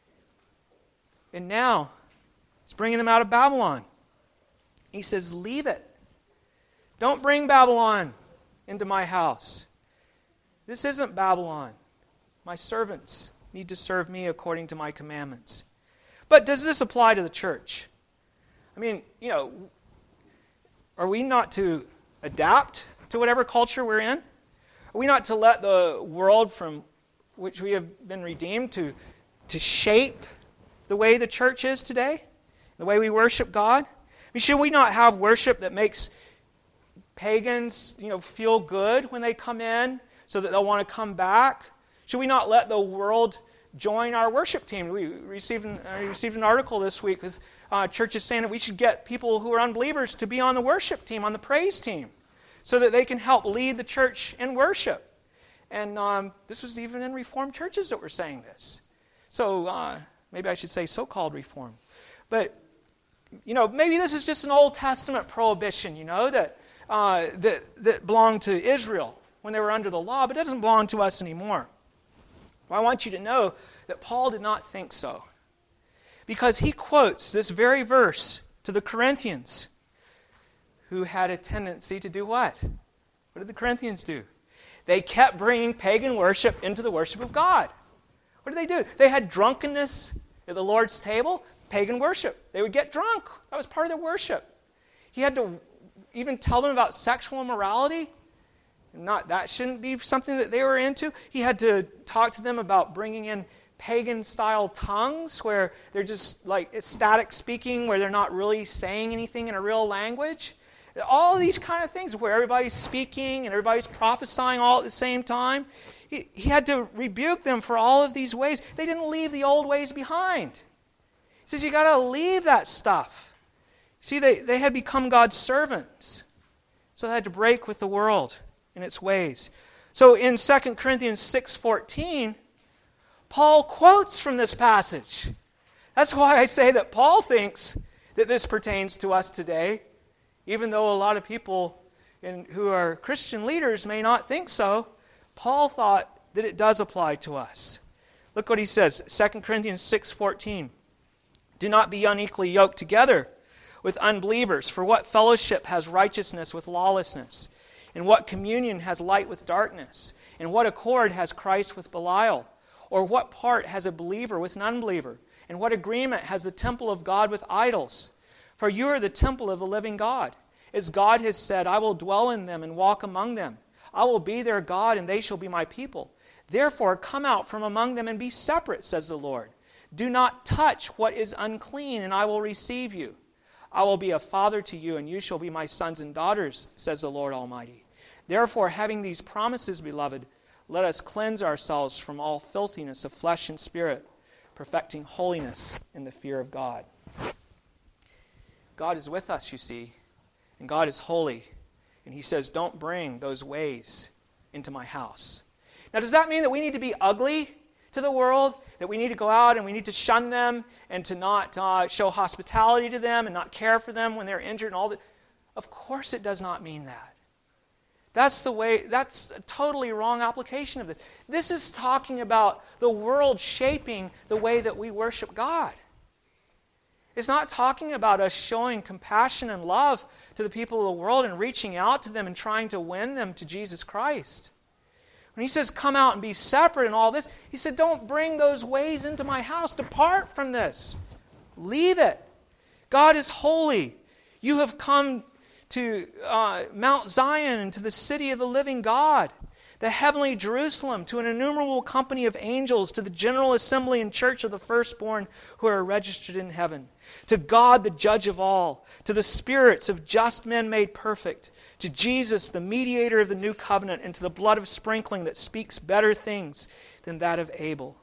Speaker 1: And now, He's bringing them out of Babylon. He says, leave it. Don't bring Babylon into my house. This isn't Babylon. My servants need to serve me according to my commandments. But does this apply to the church? I mean, are we not to adapt to whatever culture we're in? Are we not to let the world from which we have been redeemed to shape the way the church is today? The way we worship God? I mean, should we not have worship that makes pagans, feel good when they come in so that they'll want to come back? Should we not let the world join our worship team? We received an article this week with churches saying that we should get people who are unbelievers to be on the worship team, on the praise team, so that they can help lead the church in worship. And this was even in Reformed churches that were saying this. So maybe I should say so-called Reformed. But, maybe this is just an Old Testament prohibition, that belonged to Israel when they were under the law, but it doesn't belong to us anymore. Well, I want you to know that Paul did not think so, because he quotes this very verse to the Corinthians, who had a tendency to do what? What did the Corinthians do? They kept bringing pagan worship into the worship of God. What did they do? They had drunkenness at the Lord's table, pagan worship. They would get drunk. That was part of their worship. He had to even tell them about sexual immorality. That shouldn't be something that they were into. He had to talk to them about bringing in pagan-style tongues where they're just like ecstatic speaking, where they're not really saying anything in a real language. All these kind of things where everybody's speaking and everybody's prophesying all at the same time. He had to rebuke them for all of these ways. They didn't leave the old ways behind. He says, you got to leave that stuff. See, they had become God's servants. So they had to break with the world in its ways. So in 2 Corinthians 6:14, Paul quotes from this passage. That's why I say that Paul thinks that this pertains to us today, even though a lot of people who are Christian leaders may not think so. Paul thought that it does apply to us. Look what he says, 2 Corinthians 6:14. Do not be unequally yoked together with unbelievers, for what fellowship has righteousness with lawlessness? And what communion has light with darkness? And what accord has Christ with Belial? Or what part has a believer with an unbeliever? And what agreement has the temple of God with idols? For you are the temple of the living God. As God has said, I will dwell in them and walk among them. I will be their God, and they shall be my people. Therefore, come out from among them and be separate, says the Lord. Do not touch what is unclean, and I will receive you. I will be a father to you, and you shall be my sons and daughters, says the Lord Almighty. Therefore, having these promises, beloved, let us cleanse ourselves from all filthiness of flesh and spirit, perfecting holiness in the fear of God. God is with us, you see, and God is holy. And he says, don't bring those ways into my house. Now, does that mean that we need to be ugly to the world? That we need to go out and we need to shun them and to not show hospitality to them and not care for them when they're injured and all that? Of course it does not mean that. That's a totally wrong application of this. This is talking about the world shaping the way that we worship God. It's not talking about us showing compassion and love to the people of the world and reaching out to them and trying to win them to Jesus Christ. When he says, come out and be separate and all this, he said, don't bring those ways into my house. Depart from this. Leave it. God is holy. You have come to Mount Zion and to the city of the living God, the heavenly Jerusalem, to an innumerable company of angels, to the general assembly and church of the firstborn who are registered in heaven, to God the judge of all, to the spirits of just men made perfect, to Jesus the mediator of the new covenant, and to the blood of sprinkling that speaks better things than that of Abel.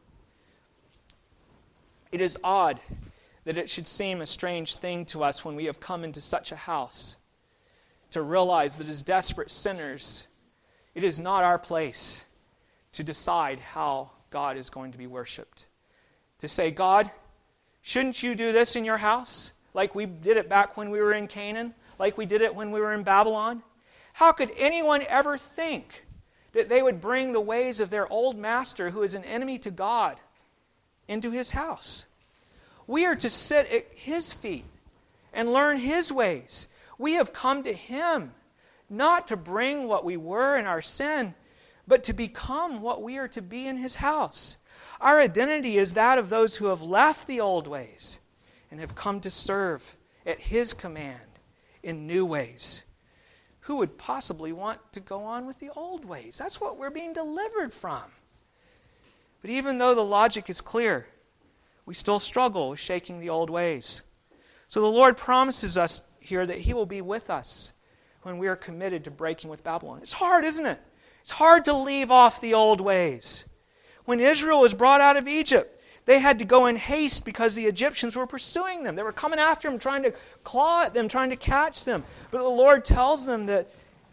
Speaker 1: It is odd that it should seem a strange thing to us when we have come into such a house to realize that as desperate sinners, it is not our place to decide how God is going to be worshipped. To say, God, shouldn't you do this in your house? Like we did it back when we were in Canaan? Like we did it when we were in Babylon? How could anyone ever think that they would bring the ways of their old master, who is an enemy to God, into his house? We are to sit at his feet and learn his ways. We have come to him, not to bring what we were in our sin, but to become what we are to be in his house. Our identity is that of those who have left the old ways and have come to serve at his command in new ways. Who would possibly want to go on with the old ways? That's what we're being delivered from. But even though the logic is clear, we still struggle with shaking the old ways. So the Lord promises us here that he will be with us when we are committed to breaking with Babylon. It's hard, isn't it? It's hard to leave off the old ways. When Israel was brought out of Egypt, they had to go in haste because the Egyptians were pursuing them. They were coming after them, trying to claw at them, trying to catch them. But the Lord tells them that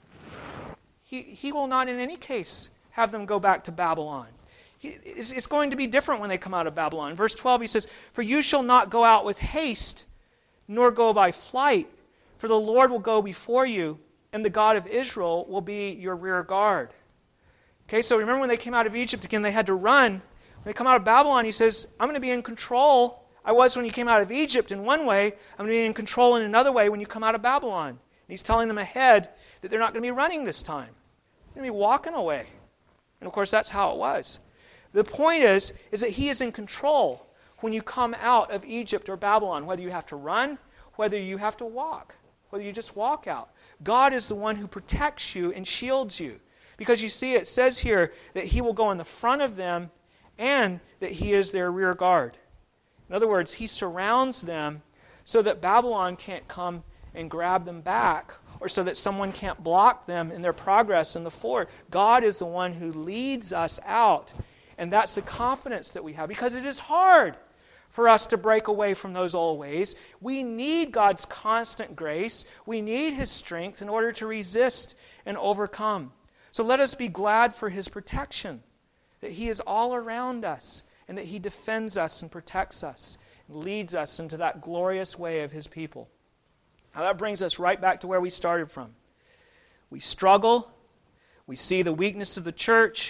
Speaker 1: He will not in any case have them go back to Babylon. It's going to be different when they come out of Babylon. In verse 12 he says, "For you shall not go out with haste, nor go by flight, for the Lord will go before you, and the God of Israel will be your rear guard." Okay, so remember when they came out of Egypt, again, they had to run. When they come out of Babylon, he says, I'm going to be in control. I was when you came out of Egypt in one way. I'm going to be in control in another way when you come out of Babylon. And he's telling them ahead that they're not going to be running this time. They're going to be walking away. And of course, that's how it was. The point is that he is in control when you come out of Egypt or Babylon, whether you have to run, whether you have to walk, whether you just walk out. God is the one who protects you and shields you. Because you see, it says here that he will go in the front of them and that he is their rear guard. In other words, he surrounds them so that Babylon can't come and grab them back, or so that someone can't block them in their progress in the forward. God is the one who leads us out. And that's the confidence that we have, because it is hard for us to break away from those old ways. We need God's constant grace. We need his strength in order to resist and overcome. So let us be glad for his protection, that he is all around us and that he defends us and protects us and leads us into that glorious way of his people. Now that brings us right back to where we started from. We struggle. We see the weakness of the church.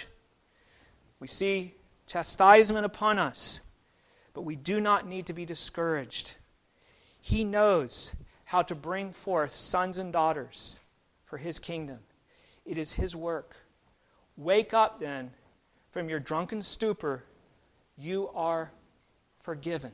Speaker 1: We see chastisement upon us. But we do not need to be discouraged. He knows how to bring forth sons and daughters for his kingdom. It is his work. Wake up then from your drunken stupor. You are forgiven.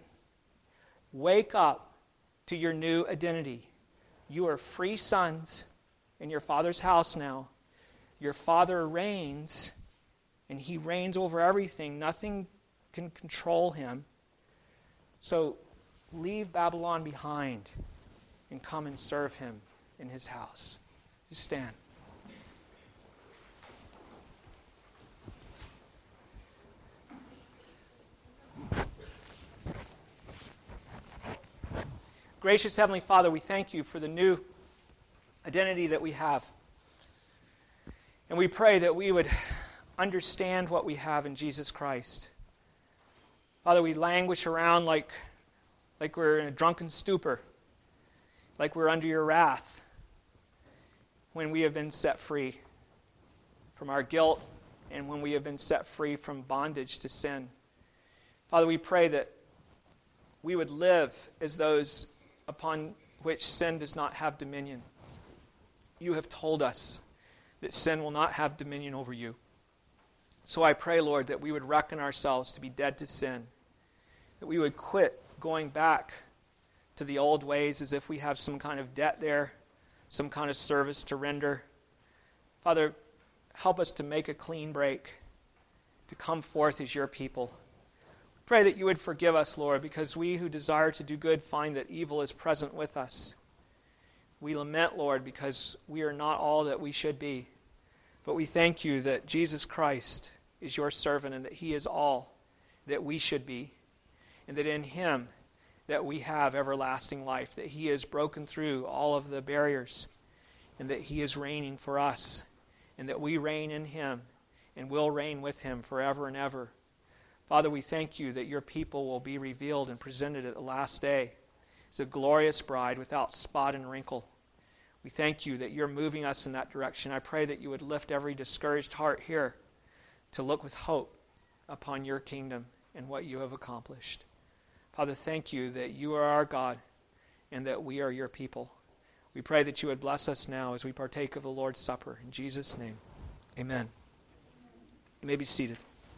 Speaker 1: Wake up to your new identity. You are free sons in your Father's house now. Your Father reigns, and he reigns over everything. Nothing can control him. So leave Babylon behind and come and serve him in his house. Just stand. Gracious Heavenly Father, we thank you for the new identity that we have. And we pray that we would understand what we have in Jesus Christ. Father, we languish around like we're in a drunken stupor, like we're under your wrath, when we have been set free from our guilt and when we have been set free from bondage to sin. Father, we pray that we would live as those upon which sin does not have dominion. You have told us that sin will not have dominion over you. So I pray, Lord, that we would reckon ourselves to be dead to sin, that we would quit going back to the old ways as if we have some kind of debt there, some kind of service to render. Father, help us to make a clean break, to come forth as your people. Pray that you would forgive us, Lord, because we who desire to do good find that evil is present with us. We lament, Lord, because we are not all that we should be. But we thank you that Jesus Christ is your servant and that he is all that we should be. And that in him that we have everlasting life, that he has broken through all of the barriers, and that he is reigning for us, and that we reign in him and will reign with him forever and ever. Father, we thank you that your people will be revealed and presented at the last day as a glorious bride without spot and wrinkle. We thank you that you're moving us in that direction. I pray that you would lift every discouraged heart here to look with hope upon your kingdom and what you have accomplished. Father, thank you that you are our God and that we are your people. We pray that you would bless us now as we partake of the Lord's Supper. In Jesus' name, amen. You may be seated.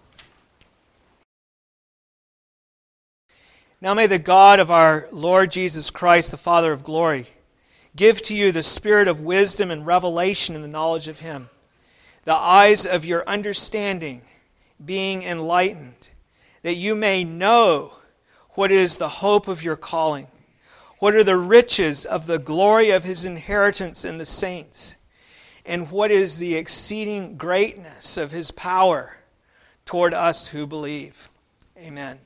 Speaker 1: Now may the God of our Lord Jesus Christ, the Father of glory, give to you the spirit of wisdom and revelation in the knowledge of him, the eyes of your understanding being enlightened, that you may know what is the hope of your calling, what are the riches of the glory of his inheritance in the saints, and what is the exceeding greatness of his power toward us who believe. Amen.